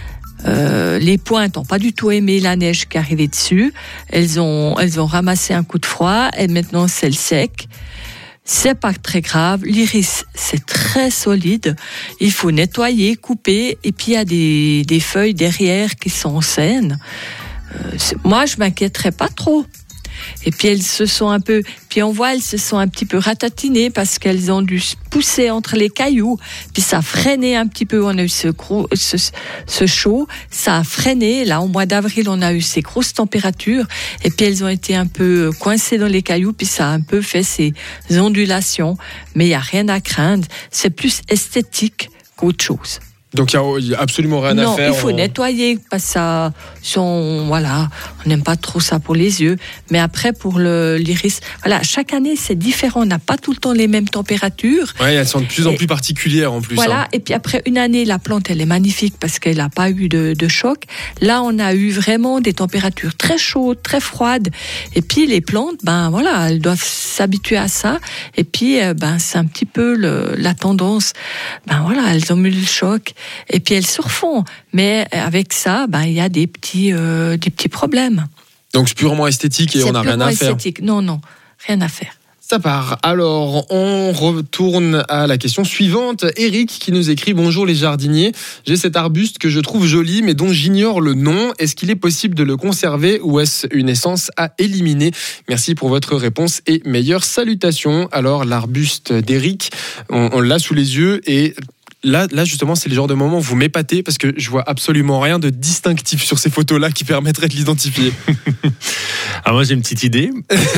Euh, les pointes n'ont pas du tout aimé la neige qui arrivait dessus. Elles ont, elles ont ramassé un coup de froid. Et maintenant, c'est le sec. C'est pas très grave. L'iris, c'est très solide. Il faut nettoyer, couper. Et puis, il y a des, des feuilles derrière qui sont saines. Euh, moi, je m'inquiéterais pas trop. Et puis, elles se sont un peu... Puis, on voit, elles se sont un petit peu ratatinées parce qu'elles ont dû se pousser entre les cailloux. Puis, ça a freiné un petit peu. On a eu ce, gros, ce, ce chaud. Ça a freiné. Là, au mois d'avril, on a eu ces grosses températures. Et puis, elles ont été un peu coincées dans les cailloux. Puis, ça a un peu fait ces ondulations. Mais il n'y a rien à craindre. C'est plus esthétique qu'autre chose. Donc il n'y a absolument rien non, à faire. Non, il faut on... nettoyer parce que ça, sont, voilà, on n'aime pas trop ça pour les yeux. Mais après pour le l'iris, voilà, chaque année c'est différent. On n'a pas tout le temps les mêmes températures. Ouais, elles sont de plus en et, plus particulières en plus. Voilà. Hein. Et puis après une année, la plante elle est magnifique parce qu'elle n'a pas eu de, de choc. Là, on a eu vraiment des températures très chaudes, très froides. Et puis les plantes, ben voilà, elles doivent s'habituer à ça. Et puis ben c'est un petit peu le, la tendance. Ben voilà, elles ont eu le choc. Et puis elles se refont, mais avec ça, ben il y a des petits, euh, des petits problèmes. Donc c'est purement esthétique et c'est on n'a rien à faire. Esthétique. Non, non, rien à faire. Ça part. Alors, on retourne à la question suivante. Eric qui nous écrit « Bonjour les jardiniers, j'ai cet arbuste que je trouve joli mais dont j'ignore le nom. Est-ce qu'il est possible de le conserver ou est-ce une essence à éliminer ? Merci pour votre réponse et meilleures salutations. » Alors, l'arbuste d'Eric, on, on l'a sous les yeux et... Là, là, justement, c'est le genre de moment où vous m'épatez parce que je vois absolument rien de distinctif sur ces photos-là qui permettraient de l'identifier. Alors moi, j'ai une petite idée.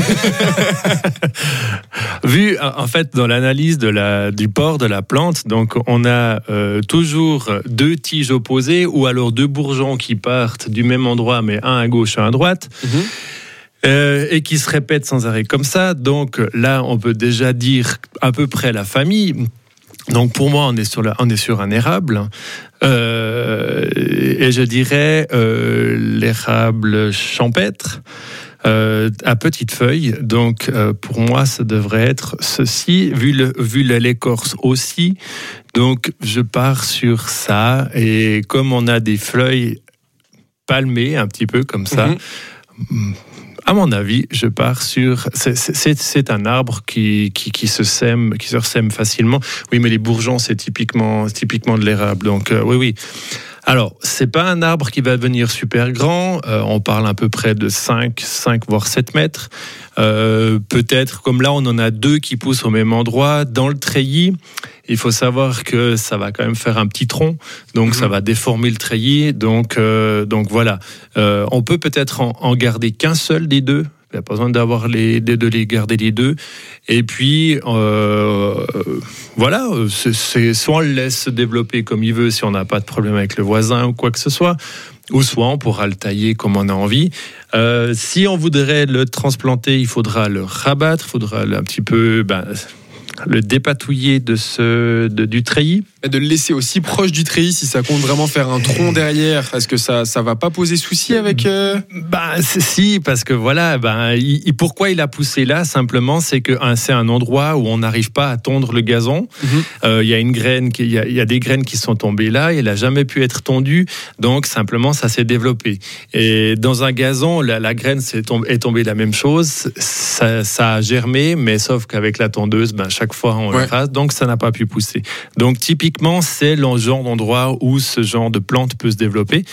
Vu, en fait, dans l'analyse de la, du port de la plante, donc on a euh, toujours deux tiges opposées ou alors deux bourgeons qui partent du même endroit, mais un à gauche, un à droite. Mm-hmm. Euh, et qui se répètent sans arrêt comme ça. Donc là, on peut déjà dire à peu près la famille. Donc pour moi, on est sur, la, on est sur un érable. Euh, et je dirais euh, l'érable champêtre. Euh, à petites feuilles, donc euh, pour moi ça devrait être ceci, vu, le, vu l'écorce aussi, donc je pars sur ça, et comme on a des feuilles palmées un petit peu comme ça, mm-hmm. à mon avis je pars sur, c'est, c'est, c'est un arbre qui, qui, qui se sème, qui se ressème facilement. Oui, mais les bourgeons c'est typiquement, typiquement de l'érable, donc euh, oui oui. Alors, c'est pas un arbre qui va devenir super grand, euh, on parle à peu près de cinq, cinq voire sept mètres. Euh, peut-être, comme là, on en a deux qui poussent au même endroit. Dans le treillis, il faut savoir que ça va quand même faire un petit tronc, donc mmh. ça va déformer le treillis. Donc, euh, donc voilà, euh, on peut peut-être en, en garder qu'un seul des deux. Il n'y a pas besoin d'avoir les, de les garder les deux. Et puis, euh, voilà, c'est, c'est, soit on le laisse se développer comme il veut si on n'a pas de problème avec le voisin ou quoi que ce soit, ou soit on pourra le tailler comme on a envie. Euh, si on voudrait le transplanter, il faudra le rabattre, il faudra un petit peu... Ben, le dépatouiller de ce, de, du treillis. Et de le laisser aussi proche du treillis si ça compte vraiment faire un tronc derrière. Est-ce que ça ça va pas poser souci avec euh... Bah si, parce que voilà, bah, il, pourquoi il a poussé là simplement, c'est que hein, c'est un endroit où on n'arrive pas à tondre le gazon. Il mm-hmm. euh, y a une graine, il y, y a des graines qui sont tombées là, il a jamais pu être tondu, donc simplement ça s'est développé. Et dans un gazon, la, la graine est tombée, est tombée la même chose, ça, ça a germé, mais sauf qu'avec la tondeuse, ben chaque fois on ouais. le rase, donc ça n'a pas pu pousser. Donc typiquement c'est le genre d'endroit où ce genre de plante peut se développer.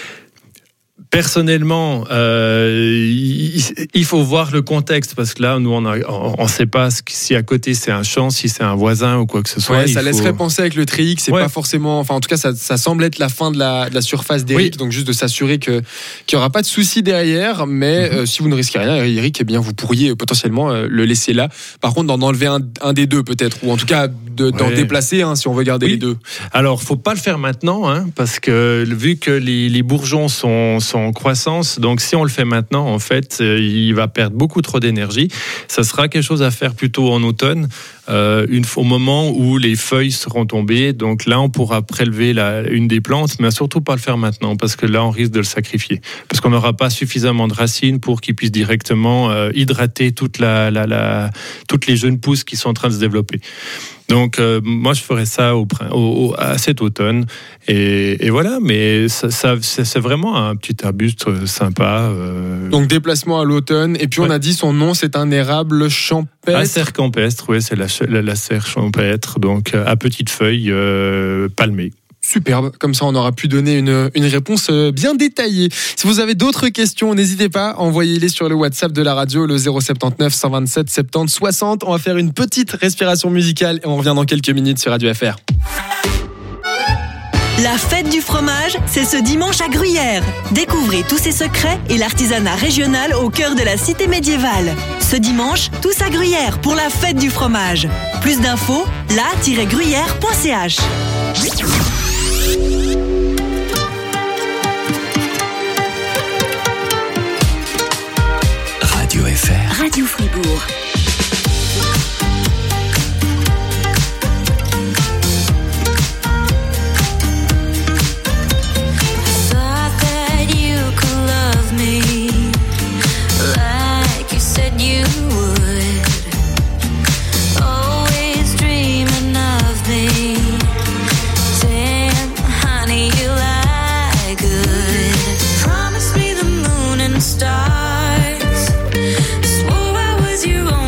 Personnellement, euh, il faut voir le contexte, parce que là, nous, on ne sait pas si à côté c'est un champ, si c'est un voisin ou quoi que ce soit. Ouais, ça faut... laisserait penser avec le treillis que c'est ouais. pas forcément. Enfin, en tout cas, ça, ça semble être la fin de la, de la surface d'Eric, oui. donc juste de s'assurer que qu'il n'y aura pas de souci derrière. Mais mm-hmm. euh, si vous ne risquez rien, Eric, eh bien, vous pourriez potentiellement euh, le laisser là. Par contre, d'en enlever un, un des deux peut-être, ou en tout cas de, d'en ouais. déplacer hein, si on veut garder oui. les deux. Alors, faut pas le faire maintenant, hein, parce que vu que les, les bourgeons sont, sont en croissance, donc si on le fait maintenant, en fait, il va perdre beaucoup trop d'énergie. Ça sera quelque chose à faire plutôt en automne, euh, une, au moment où les feuilles seront tombées. Donc là, on pourra prélever la, une des plantes, mais surtout pas le faire maintenant, parce que là, on risque de le sacrifier, parce qu'on n'aura pas suffisamment de racines pour qu'il puisse directement euh, hydrater toute la, la, la, toutes les jeunes pousses qui sont en train de se développer. Donc euh, moi je ferais ça au, au, à cet automne et, et voilà, mais ça, ça, c'est vraiment un petit arbuste sympa. Euh... Donc déplacement à l'automne, et puis ouais. on a dit son nom, c'est un érable champêtre. Acer campestre, oui, c'est la, la, la serre champêtre, donc à petites feuilles euh, palmées. Superbe, comme ça on aura pu donner une, une réponse bien détaillée. Si vous avez d'autres questions, n'hésitez pas, envoyez-les sur le WhatsApp de la radio, le zéro sept neuf, cent vingt-sept, soixante-dix, soixante. On va faire une petite respiration musicale et on revient dans quelques minutes sur Radio F R. La fête du fromage, c'est ce dimanche à Gruyère. Découvrez tous ses secrets et l'artisanat régional au cœur de la cité médiévale. Ce dimanche, tous à Gruyère pour la fête du fromage. Plus d'infos, la tiret gruyère point c h. Radio F R. Radio Fribourg. Stars, swore I was your own.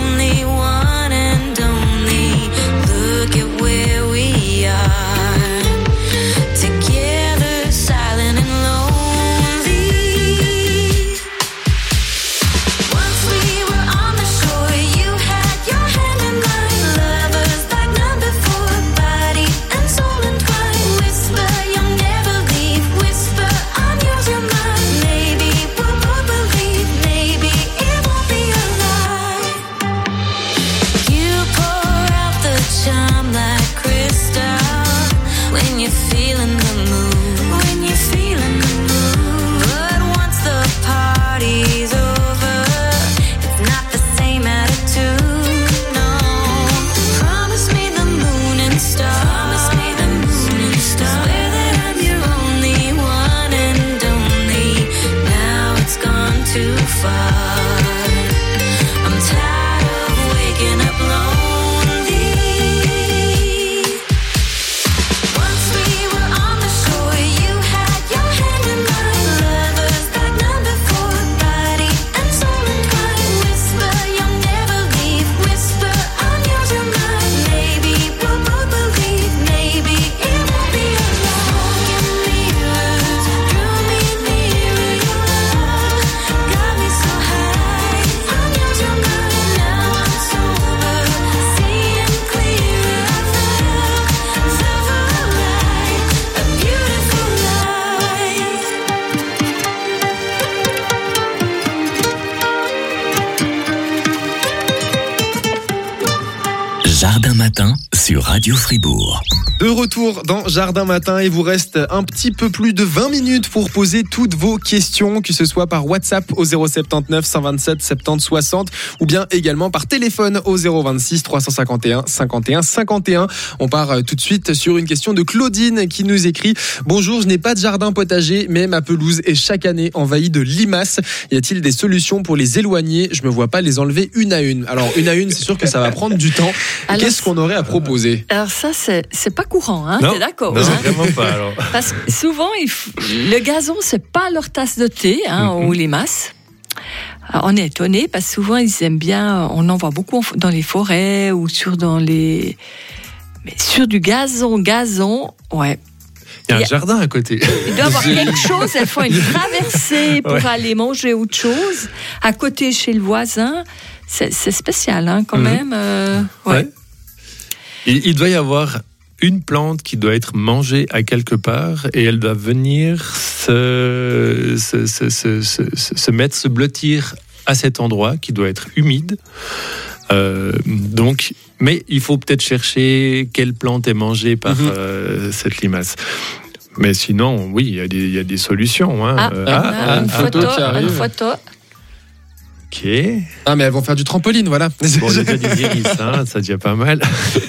Matin sur Radio Fribourg. De retour dans Jardin Matin, il vous reste un petit peu plus de vingt minutes pour poser toutes vos questions, que ce soit par WhatsApp au zéro sept neuf, cent vingt-sept, soixante-dix, soixante ou bien également par téléphone au zéro vingt-six, trois cent cinquante et un, cinquante et un, cinquante et un. On part tout de suite sur une question de Claudine qui nous écrit « Bonjour, je n'ai pas de jardin potager, mais ma pelouse est chaque année envahie de limaces. Y a-t-il des solutions pour les éloigner ? Je me vois pas les enlever une à une. » Alors une à une, c'est sûr que ça va prendre du temps. Alors, Qu'est-ce qu'on aurait à proposer ? Alors ça, c'est, c'est pas courant, hein, Non, t'es d'accord non, hein vraiment pas. Alors. Parce que souvent, il f... le gazon, c'est pas leur tasse de thé, hein, mm-hmm. ou les masses. Alors, on est étonné parce que souvent, ils aiment bien, on en voit beaucoup dans les forêts ou sur dans les... Mais sur du gazon, gazon, ouais. Il y a un jardin à côté. Il doit y avoir quelque chose, elles font une traversée pour ouais. aller manger autre chose. À côté, chez le voisin, c'est, c'est spécial, hein, quand mm-hmm. même. Euh, ouais. ouais. Il, il doit y avoir une plante qui doit être mangée à quelque part et elle doit venir se, se, se, se, se, se mettre, se blottir à cet endroit qui doit être humide. Euh, donc, mais il faut peut-être chercher quelle plante est mangée par mm-hmm. euh, cette limace. Mais sinon, oui, il y a des, il y a des solutions. Hein. Ah, euh, ah, ah, une, photo, une photo. Ok. Ah, mais elles vont faire du trampoline, voilà. Bon, il y a des iris, hein, ça devient pas mal.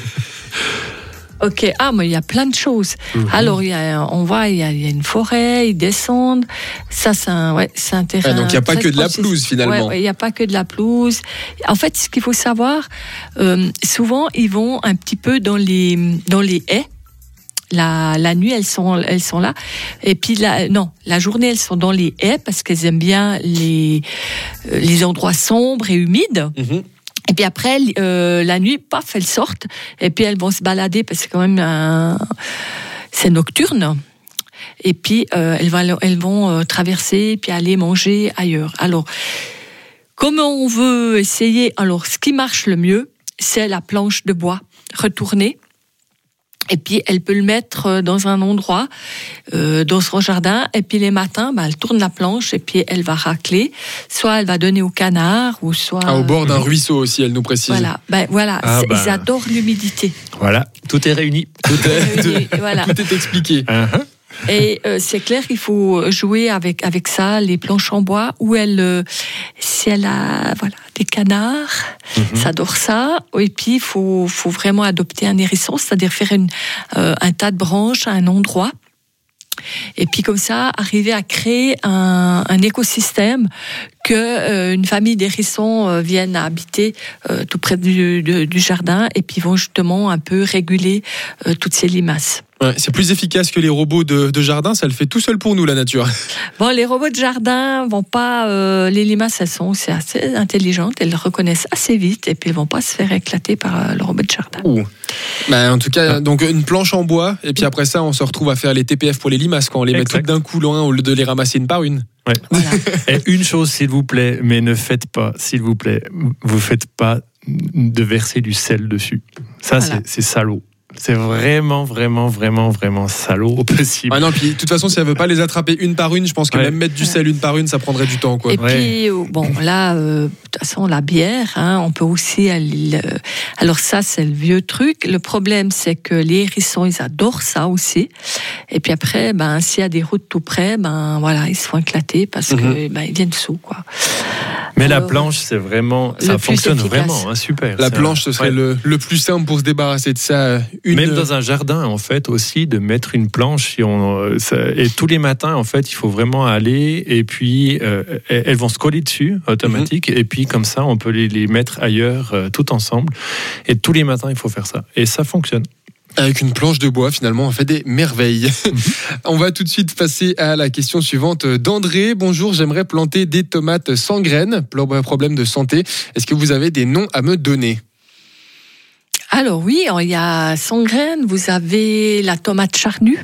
Ok, ah, mais il y a plein de choses. Mm-hmm. Alors, il y a, on voit, il y, a, il y a une forêt, ils descendent. Ça, c'est un, ouais, c'est un terrain. Ah, donc, il n'y a pas que de la pelouse, finalement. Ouais, il n'y a pas que de la pelouse. En fait, ce qu'il faut savoir, euh, souvent, ils vont un petit peu dans les, dans les haies. La, la nuit, elles sont, elles sont là. Et puis, la, non, la journée, elles sont dans les haies parce qu'elles aiment bien les, les endroits sombres et humides. Mm-hmm. Et puis après, euh, la nuit, paf, elles sortent. Et puis elles vont se balader parce que c'est quand même un... c'est nocturne. Et puis euh, elles vont, elles vont euh, traverser puis aller manger ailleurs. Alors, comment on veut essayer ? Alors, ce qui marche le mieux, c'est la planche de bois retournée. Et puis, elle peut le mettre dans un endroit, euh, dans son jardin. Et puis, les matins, bah, elle tourne la planche et puis elle va racler. Soit elle va donner au canard, ou soit... Ah, au bord d'un ruisseau aussi, elle nous précise. Voilà, ben, voilà. Ah, Ils bah... adorent l'humidité. Voilà, tout est réuni. Tout est, réuni, voilà. Tout est expliqué. Uh-huh. Et euh, c'est clair qu'il faut jouer avec avec ça, les planches en bois, où elle, euh, si elle a voilà des canards, mm-hmm. ça adore ça. Et puis il faut faut vraiment adopter un hérisson, c'est-à-dire faire une euh, un tas de branches à un endroit. Et puis comme ça, arriver à créer un, un écosystème que euh, une famille d'hérissons euh, viennent à habiter euh, tout près du, du, du jardin, et puis vont justement un peu réguler euh, toutes ces limaces. Ouais, c'est plus efficace que les robots de, de jardin, ça le fait tout seul pour nous, la nature. Bon, les robots de jardin vont pas... Euh, les limaces, elles sont c'est assez intelligentes, elles le reconnaissent assez vite, et puis elles vont pas se faire éclater par euh, le robot de jardin. Ouh. Bah, en tout cas, donc une planche en bois, et puis après ça, on se retrouve à faire les T P F pour les limaces, quand on les exact. met toutes d'un coup loin, au lieu de les ramasser une par une. Ouais. Voilà. Et une chose, s'il vous plaît, mais ne faites pas, s'il vous plaît, vous faites pas de verser du sel dessus. Ça, voilà. c'est, c'est salaud. C'est vraiment, vraiment, vraiment, vraiment salaud au possible. Ah non, puis de toute façon, si elle veut pas les attraper une par une, je pense que ouais. même mettre du sel une par une, ça prendrait du temps, quoi. Et ouais. puis, bon, là, euh, de toute façon, la bière, hein, on peut aussi aller... Euh, alors ça, c'est le vieux truc. Le problème, c'est que les hérissons, ils adorent ça aussi. Et puis après, ben, s'il y a des routes tout près, ben, voilà, ils se font éclater parce mm-hmm. que ben, ils viennent sous, quoi. Mais Alors, la planche, c'est vraiment, ça fonctionne efficace. vraiment, hein, super. La planche, ce serait ouais. le, le plus simple pour se débarrasser de ça. Une... Même dans un jardin, en fait, aussi, de mettre une planche. Si on, ça, et tous les matins, en fait, il faut vraiment aller, et puis euh, elles vont se coller dessus, automatique, mm-hmm. et puis comme ça, on peut les, les mettre ailleurs, euh, tout ensemble. Et tous les matins, il faut faire ça. Et ça fonctionne. Avec une planche de bois, finalement, on fait des merveilles. Mm-hmm. On va tout de suite passer à la question suivante d'André. Bonjour, j'aimerais planter des tomates sans graines. Problème de santé. Est-ce que vous avez des noms à me donner ? Alors oui, il y a sans graines. Vous avez la tomate charnue.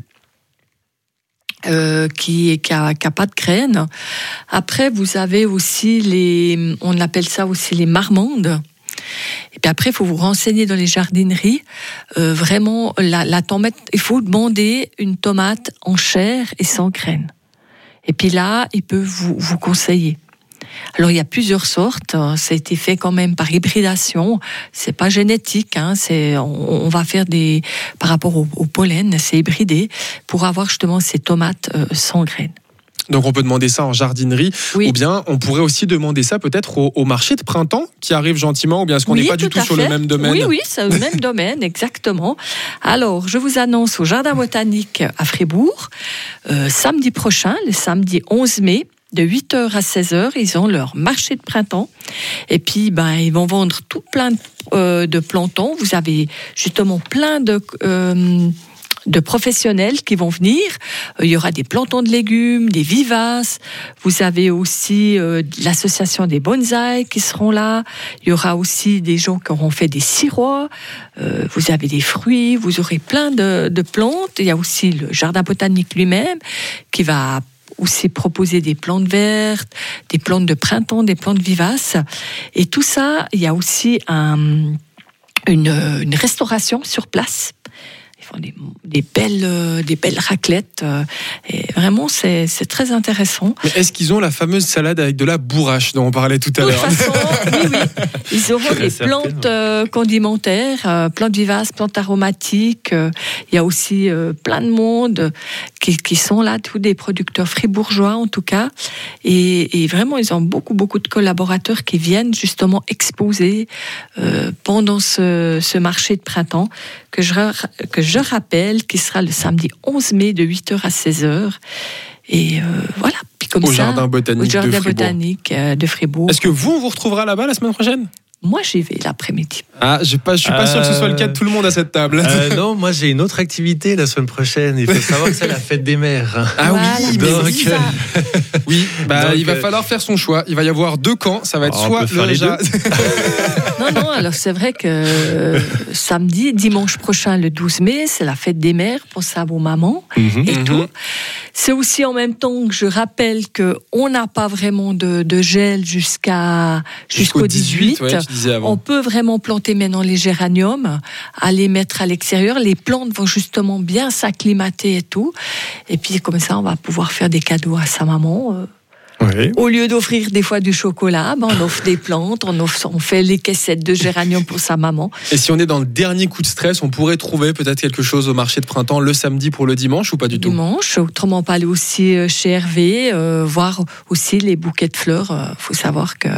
Euh, qui qui a, qui a pas de graines. Après, vous avez aussi les, on appelle ça aussi les marmandes. Et puis après, il faut vous renseigner dans les jardineries. Euh, vraiment, la, la tomate, il faut demander une tomate en chair et sans graines. Et puis là, il peut vous, vous conseiller. Alors il y a plusieurs sortes. Ça a été fait quand même par hybridation. C'est pas génétique. Hein. C'est on, on va faire des par rapport au, au pollen, c'est hybridé pour avoir justement ces tomates euh, sans graines. Donc on peut demander ça en jardinerie, oui. Ou bien on pourrait aussi demander ça peut-être au, au marché de printemps qui arrive gentiment, ou bien est-ce qu'on n'est oui, pas du tout sur fait. le même domaine? Oui, oui, c'est le même domaine, exactement. Alors, je vous annonce au Jardin botanique à Fribourg, euh, samedi prochain, le samedi onze mai, de huit heures à seize heures, ils ont leur marché de printemps. Et puis, ben, ils vont vendre tout plein de, euh, de plantons. Vous avez justement plein de... Euh, de professionnels qui vont venir. Il y aura des plantons de légumes, des vivaces. Vous avez aussi euh, l'association des bonsaïs qui seront là. Il y aura aussi des gens qui auront fait des sirops. Euh, vous avez des fruits. Vous aurez plein de, de plantes. Il y a aussi le jardin botanique lui-même qui va aussi proposer des plantes vertes, des plantes de printemps, des plantes vivaces. Et tout ça, il y a aussi un, une, une restauration sur place. Ils font des, des, belles, euh, des belles raclettes. Euh, et vraiment, c'est, c'est très intéressant. Mais est-ce qu'ils ont la fameuse salade avec de la bourrache dont on parlait tout à l'heure? De toute façon, oui, oui. Ils auront des plantes euh, condimentaires, euh, plantes vivaces, plantes aromatiques. Euh, il y a aussi euh, plein de monde qui, qui sont là, tous des producteurs fribourgeois en tout cas. Et, et vraiment, ils ont beaucoup, beaucoup de collaborateurs qui viennent justement exposer euh, pendant ce, ce marché de printemps que je, que je rappelle, qui sera le samedi onze mai de huit heures à seize heures. Et euh, voilà. Puis comme au ça, jardin botanique au jardin de Fribourg. botanique euh, de Fribourg. Est-ce que vous, on vous retrouvera là-bas la semaine prochaine? Moi, j'y vais l'après-midi. Ah, je ne pas, je suis pas euh... sûr que ce soit le cas de tout le monde à cette table. Euh, non, moi j'ai une autre activité la semaine prochaine. Il faut savoir que c'est la fête des mères. Ah voilà, oui, donc, euh... oui, bah, donc, il va falloir faire son choix. Il va y avoir deux camps. Ça va être oh, soit le ja... Non, non, alors c'est vrai que euh, samedi, dimanche prochain, le douze mai, c'est la fête des mères, pensez à vos mamans mm-hmm, et mm-hmm. tout. C'est aussi en même temps que je rappelle qu'on n'a pas vraiment de, de gel jusqu'à, jusqu'au, jusqu'au dix-huit. Ouais, tu disais avant. On peut vraiment planter maintenant les géraniums, à les mettre à l'extérieur. Les plantes vont justement bien s'acclimater et tout. Et puis comme ça, on va pouvoir faire des cadeaux à sa maman. Euh, Oui. Au lieu d'offrir des fois du chocolat, ben on offre des plantes, on, offre, on fait les caissettes de géranium pour sa maman. Et si on est dans le dernier coup de stress, on pourrait trouver peut-être quelque chose au marché de printemps le samedi pour le dimanche ou pas du tout? Dimanche, autrement pas aller aussi chez Hervé, euh, voir aussi les bouquets de fleurs. Il euh, faut savoir que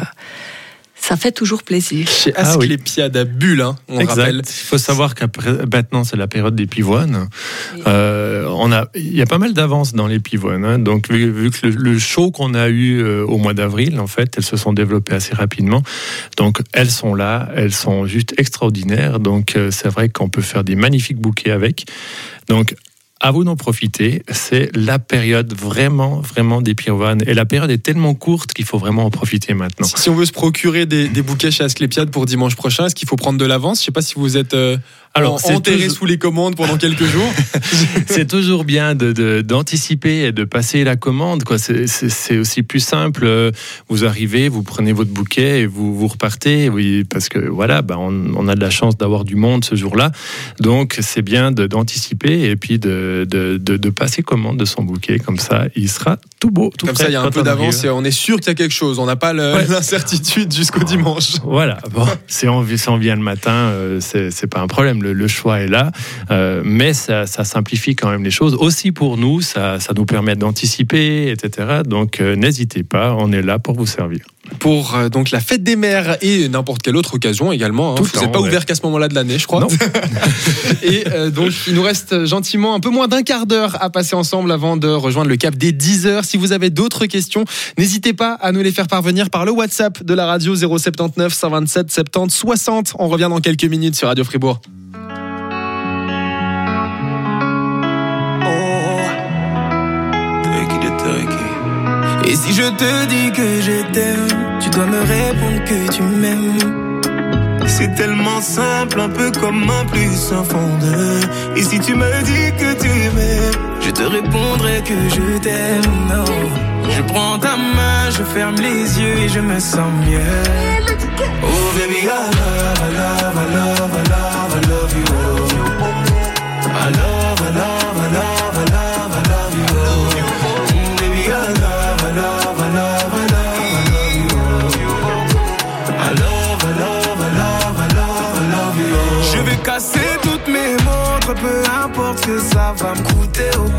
ça fait toujours plaisir. Chez Asclépiade à Bulle, hein, on exact. rappelle. Il faut savoir qu'après, maintenant, c'est la période des pivoines. Oui. Euh, on a, il y a pas mal d'avance dans les pivoines. Hein. Donc, vu, vu que le, le show qu'on a eu euh, au mois d'avril, en fait, elles se sont développées assez rapidement. Donc, elles sont là, elles sont juste extraordinaires. Donc, euh, c'est vrai qu'on peut faire des magnifiques bouquets avec. Donc, à vous d'en profiter, c'est la période vraiment, vraiment des pivoines. Et la période est tellement courte qu'il faut vraiment en profiter maintenant. Si on veut se procurer des, des bouquets chez Asclépiade pour dimanche prochain, est-ce qu'il faut prendre de l'avance? Je ne sais pas si vous êtes euh, Alors, en, enterré toujours... sous les commandes pendant quelques jours. C'est toujours bien de, de, d'anticiper et de passer la commande, quoi. C'est, c'est, c'est aussi plus simple. Vous arrivez, vous prenez votre bouquet et vous, vous repartez. Oui, parce que voilà, bah, on, on a de la chance d'avoir du monde ce jour-là. Donc, c'est bien de, d'anticiper et puis de De, de, de passer commande de son bouquet, comme ça il sera tout beau, tout comme prêt. Ça il y a un peu d'avance et on est sûr qu'il y a quelque chose, on n'a pas le, ouais. l'incertitude jusqu'au dimanche. Voilà, bon, si, on, si on vient le matin, euh, c'est, c'est pas un problème, le, le choix est là, euh, mais ça, ça simplifie quand même les choses, aussi pour nous, ça, ça nous permet d'anticiper, et cetera. Donc euh, n'hésitez pas, on est là pour vous servir. Pour euh, donc la fête des mères et n'importe quelle autre occasion également. Hein. Vous n'êtes pas ouais. ouvert qu'à ce moment-là de l'année, je crois. Non. Et euh, donc il nous reste gentiment un peu moins d'un quart d'heure à passer ensemble avant de rejoindre le cap des dix heures. Si vous avez d'autres questions, n'hésitez pas à nous les faire parvenir par le WhatsApp de la radio zéro sept neuf, cent vingt-sept, soixante-dix, soixante. On revient dans quelques minutes sur Radio Fribourg. Et si je te dis que je t'aime, tu dois me répondre que tu m'aimes. C'est tellement simple, un peu comme un plus sans fond de. Et si tu me dis que tu m'aimes, je te répondrai que je t'aime. Non, je prends ta main, je ferme les yeux et je me sens mieux. Oh baby, I love, I love, I love, I love, I love you. I love, I love, I love, I love, I love you. Baby, I love. I love, I love, I love, I love you. que ça va me coûter, oh.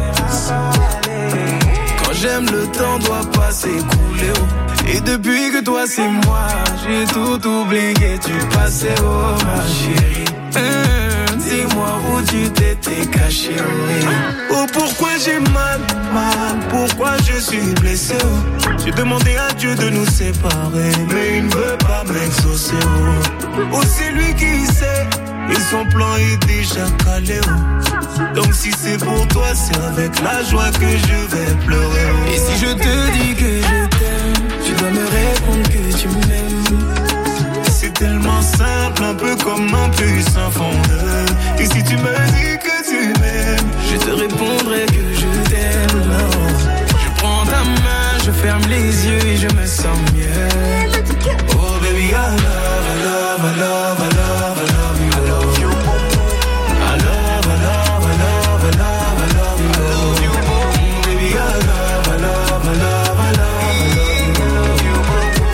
Quand j'aime, le temps doit pas s'écouler, oh. Et depuis que toi c'est moi, j'ai tout oublié, tu passais, oh ma chérie. Hum, dis-moi où tu t'étais caché, oui. Oh, pourquoi j'ai mal, mal, pourquoi je suis blessé, oh. J'ai demandé à Dieu de nous séparer, mais il ne veut pas m'exaucer, oh. Oh, c'est lui qui sait, et son plan est déjà calé, oh. Donc si c'est pour toi, c'est avec la joie que je vais pleurer, oh. Et si je te dis que je t'aime, tu dois me répondre que tu m'aimes. C'est tellement simple, un peu comme un puissant fondeur. Et si tu me dis que tu m'aimes, je te répondrai que je t'aime. Non. Je prends ta main, je ferme les yeux et je me sens mieux. Oh baby, I love, I love, I love, I love, I love you. I love you. I love, I love, I love, I love, I love you. I love you. Baby, I love, I love, I love, I love, I love you.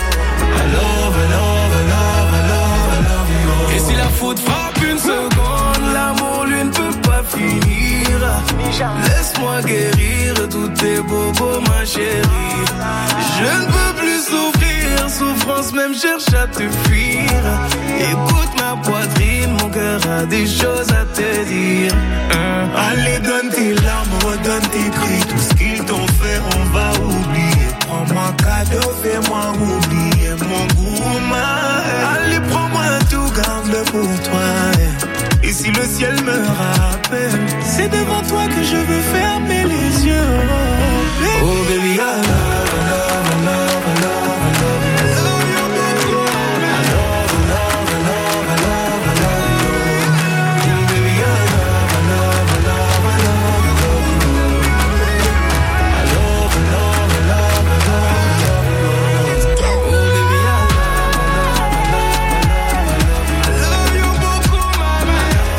I love, I love, I love, I love, I love you. Et si la faute frappe une seconde, l'amour lui ne peut pas finir. Laisse-moi guérir tous tes bobos, ma chérie. Je ne peux plus souffrir, souffrance même cherche à te fuir. Écoute ma poitrine, mon cœur a des choses à te dire. Hein? Allez, donne tes larmes, redonne tes cris. Tout ce qu'ils t'ont fait, on va oublier. Prends-moi cadeau, fais-moi oublier mon goût, ma. Allez, prends-moi tout, garde-le pour toi. Et si le ciel me rappelle, c'est devant toi que je veux fermer les yeux. Oh baby, oh, baby I love, I love, I love, I love, I love you. I love you, baby. I love, I love, I love, I love, I love you. Oh, baby I love, I love, I love, I love, I love you. I love, I love, I love, I love, I love you. Oh baby I love, I love, I love, I love, I love you. I love you beaucoup, mama.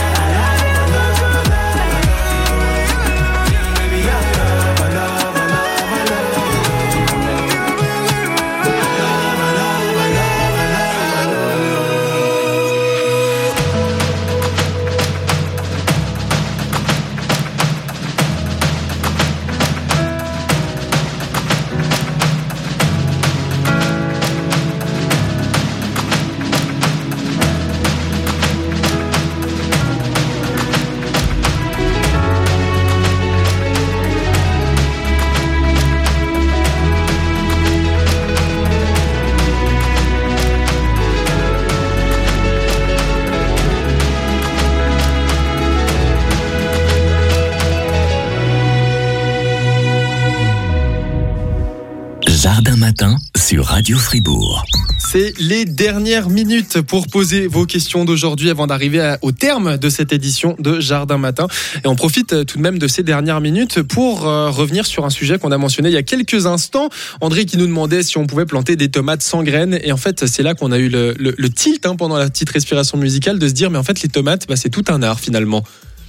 Jardin Matin sur Radio Fribourg. C'est les dernières minutes pour poser vos questions d'aujourd'hui avant d'arriver à, au terme de cette édition de Jardin Matin. Et on profite tout de même de ces dernières minutes pour euh, revenir sur un sujet qu'on a mentionné il y a quelques instants. André qui nous demandait si on pouvait planter des tomates sans graines. Et en fait, c'est là qu'on a eu le, le, le tilt hein, pendant la petite respiration musicale de se dire, mais en fait, les tomates, bah, c'est tout un art finalement.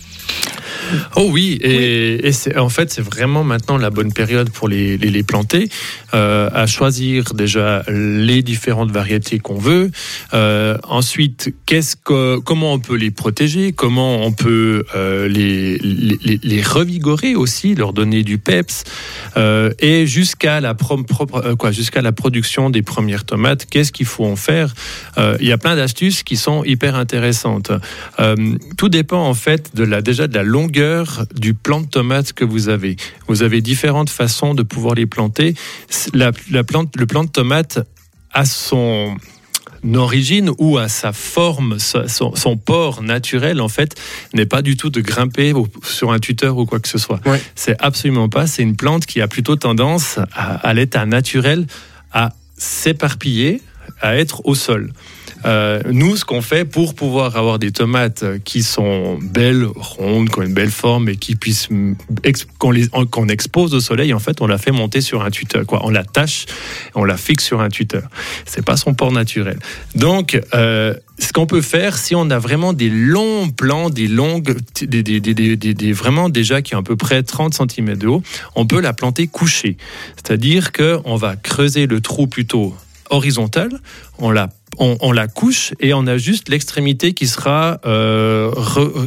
Oh oui, et, oui. et c'est, en fait, c'est vraiment maintenant la bonne période pour les, les, les planter, euh, à choisir déjà les différentes variétés qu'on veut. Euh, ensuite, qu'est-ce que, comment on peut les protéger, comment on peut euh, les, les, les revigorer aussi, leur donner du peps, euh, et jusqu'à la, pro, propre, euh, quoi, jusqu'à la production des premières tomates, qu'est-ce qu'il faut en faire. Euh, il y a plein d'astuces qui sont hyper intéressantes. Euh, tout dépend en fait de la, déjà de la longueur du plant de tomate que vous avez. Vous avez différentes façons de pouvoir les planter. La, la plante, le plant de tomate a son origine ou à sa forme, son, son port naturel en fait, n'est pas du tout de grimper sur un tuteur ou quoi que ce soit. Ouais. C'est absolument pas. C'est une plante qui a plutôt tendance à, à l'état naturel à s'éparpiller, à être au sol. Euh, nous, ce qu'on fait pour pouvoir avoir des tomates qui sont belles, rondes, qui ont une belle forme et qui puissent qu'on, les, qu'on expose au soleil, en fait, on la fait monter sur un tuteur, quoi. On la tâche, on la fixe sur un tuteur. C'est pas son port naturel. Donc, euh, ce qu'on peut faire, si on a vraiment des longs plants, des longues, des, des, des, des, des, des vraiment déjà qui ont à peu près trente centimètres de haut, on peut la planter couchée. C'est-à-dire qu'on va creuser le trou plutôt horizontal, on la, on, on la couche et on a juste l'extrémité qui sera euh, re,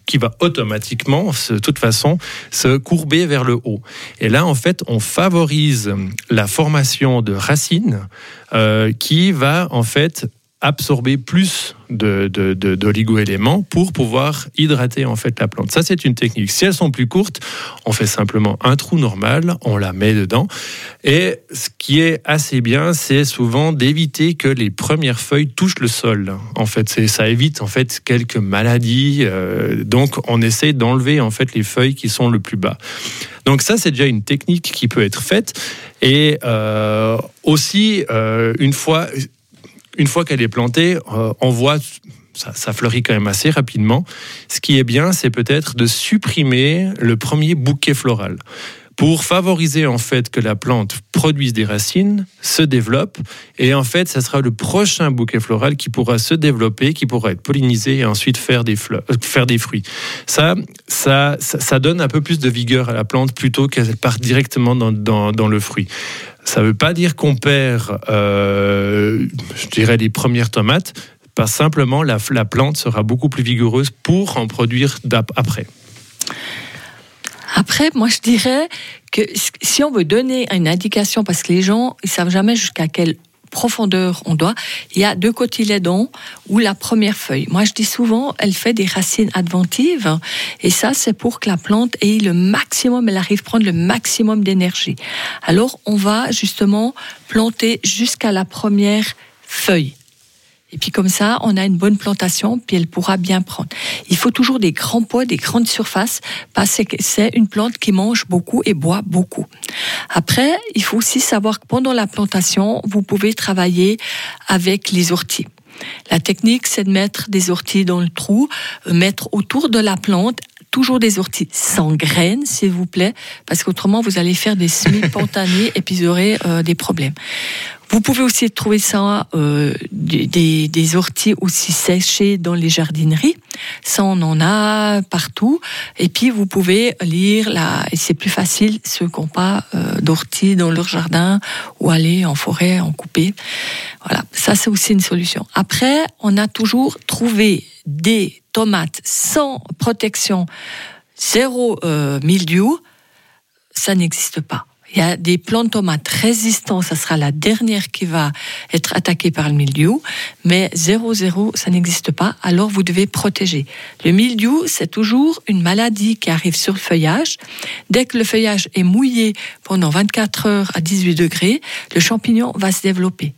qui va automatiquement, de toute façon, se courber vers le haut. Et là, en fait, on favorise la formation de racines euh, qui va, en fait, absorber plus de, de, de, d'oligo-éléments pour pouvoir hydrater en fait la plante. Ça, c'est une technique. Si elles sont plus courtes, on fait simplement un trou normal, on la met dedans. Et ce qui est assez bien, c'est souvent d'éviter que les premières feuilles touchent le sol. En fait, c'est, ça évite en fait quelques maladies. Euh, donc, on essaie d'enlever en fait les feuilles qui sont le plus bas. Donc ça, c'est déjà une technique qui peut être faite. Et euh, aussi, euh, une fois... Une fois qu'elle est plantée, euh, on voit, ça, ça fleurit quand même assez rapidement. Ce qui est bien, c'est peut-être de supprimer le premier bouquet floral pour favoriser en fait que la plante produise des racines, se développe, et en fait, ça sera le prochain bouquet floral qui pourra se développer, qui pourra être pollinisé et ensuite faire des fleurs, faire des fruits. Ça, ça, ça, ça donne un peu plus de vigueur à la plante plutôt qu'elle parte directement dans, dans, dans le fruit. Ça ne veut pas dire qu'on perd, euh, je dirais, les premières tomates, parce simplement la, la plante sera beaucoup plus vigoureuse pour en produire après. Après, moi, je dirais que si on veut donner une indication, parce que les gens ne savent jamais jusqu'à quelle profondeur on doit, il y a deux cotylédons ou la première feuille. Moi, je dis souvent, elle fait des racines adventives, et ça, c'est pour que la plante ait le maximum, elle arrive à prendre le maximum d'énergie. Alors, on va justement planter jusqu'à la première feuille. Et puis comme ça, on a une bonne plantation, puis elle pourra bien prendre. Il faut toujours des grands pots, des grandes surfaces, parce que c'est une plante qui mange beaucoup et boit beaucoup. Après, il faut aussi savoir que pendant la plantation, vous pouvez travailler avec les orties. La technique, c'est de mettre des orties dans le trou, mettre autour de la plante, toujours des orties sans graines, s'il vous plaît, parce qu'autrement, vous allez faire des semis pontanés et puis vous aurez euh, des problèmes. Vous pouvez aussi trouver ça, euh, des, des orties aussi séchées dans les jardineries. Ça, on en a partout. Et puis, vous pouvez lire, là, et c'est plus facile, ceux qui n'ont pas euh, d'orties dans leur jardin, ou aller en forêt, en couper. Voilà, ça, c'est aussi une solution. Après, on a toujours trouvé des tomates sans protection, zéro euh, mildiou. Ça n'existe pas. Il y a des plants de tomates résistants, ça sera la dernière qui va être attaquée par le mildiou, mais zéro zéro, ça n'existe pas, alors vous devez protéger. Le mildiou, c'est toujours une maladie qui arrive sur le feuillage. Dès que le feuillage est mouillé pendant vingt-quatre heures à dix-huit degrés, le champignon va se développer.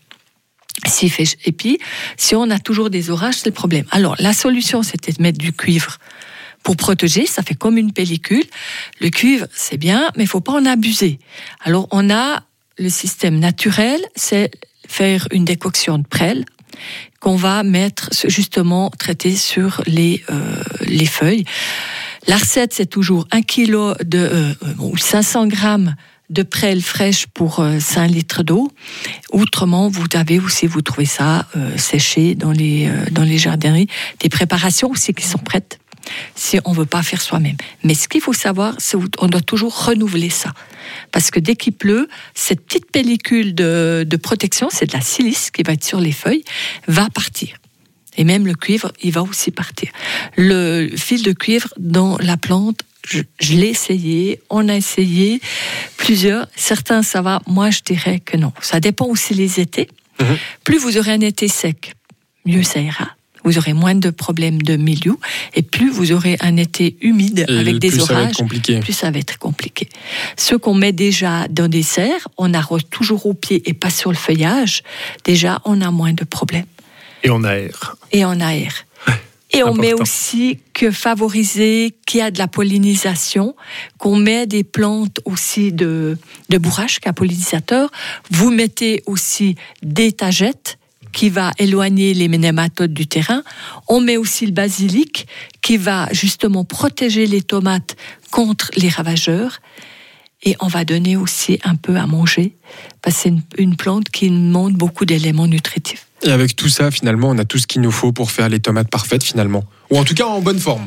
Et puis, si on a toujours des orages, c'est le problème. Alors, la solution, c'était de mettre du cuivre pour protéger, ça fait comme une pellicule. Le cuivre, c'est bien, mais il ne faut pas en abuser. Alors, on a le système naturel, c'est faire une décoction de prêle qu'on va mettre, justement, traiter sur les, euh, les feuilles. La recette, c'est toujours un kilo de, euh, ou cinq cents grammes de prêle fraîche pour euh, cinq litres d'eau. Autrement, vous avez aussi, vous trouvez ça euh, séché dans les, euh, dans les jardineries, des préparations aussi qui sont prêtes, si on ne veut pas faire soi-même. Mais ce qu'il faut savoir, c'est qu'on doit toujours renouveler ça. Parce que dès qu'il pleut, cette petite pellicule de, de protection, c'est de la silice qui va être sur les feuilles, va partir. Et même le cuivre, il va aussi partir. Le fil de cuivre dans la plante, je, je l'ai essayé, on a essayé plusieurs. Certains, ça va, moi je dirais que non. Ça dépend aussi les étés. Mmh. Plus vous aurez un été sec, mieux ça ira. Vous aurez moins de problèmes de mildiou, et plus vous aurez un été humide et avec des orages, plus ça va être compliqué. Ceux qu'on met déjà dans des serres, on arrose toujours au pied et pas sur le feuillage, déjà on a moins de problèmes. Et on aère. Et on aère. Et on important. Met aussi que favoriser qu'il y a de la pollinisation, qu'on met des plantes aussi de, de bourrache, qu'un pollinisateur. Vous mettez aussi des tagettes, qui va éloigner les nématodes du terrain. On met aussi le basilic qui va justement protéger les tomates contre les ravageurs. Et on va donner aussi un peu à manger, parce que c'est une, une plante qui demande beaucoup d'éléments nutritifs. Et avec tout ça, finalement, on a tout ce qu'il nous faut pour faire les tomates parfaites, finalement. Ou en tout cas en bonne forme.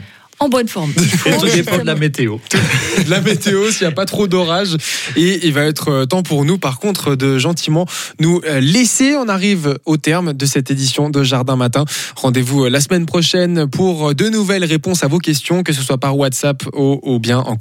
En bonne forme. Et tout dépend de la météo. De la météo, s'il n'y a pas trop d'orage. Et il va être temps pour nous, par contre, de gentiment nous laisser. On arrive au terme de cette édition de Jardin Matin. Rendez-vous la semaine prochaine pour de nouvelles réponses à vos questions, que ce soit par WhatsApp ou, ou bien en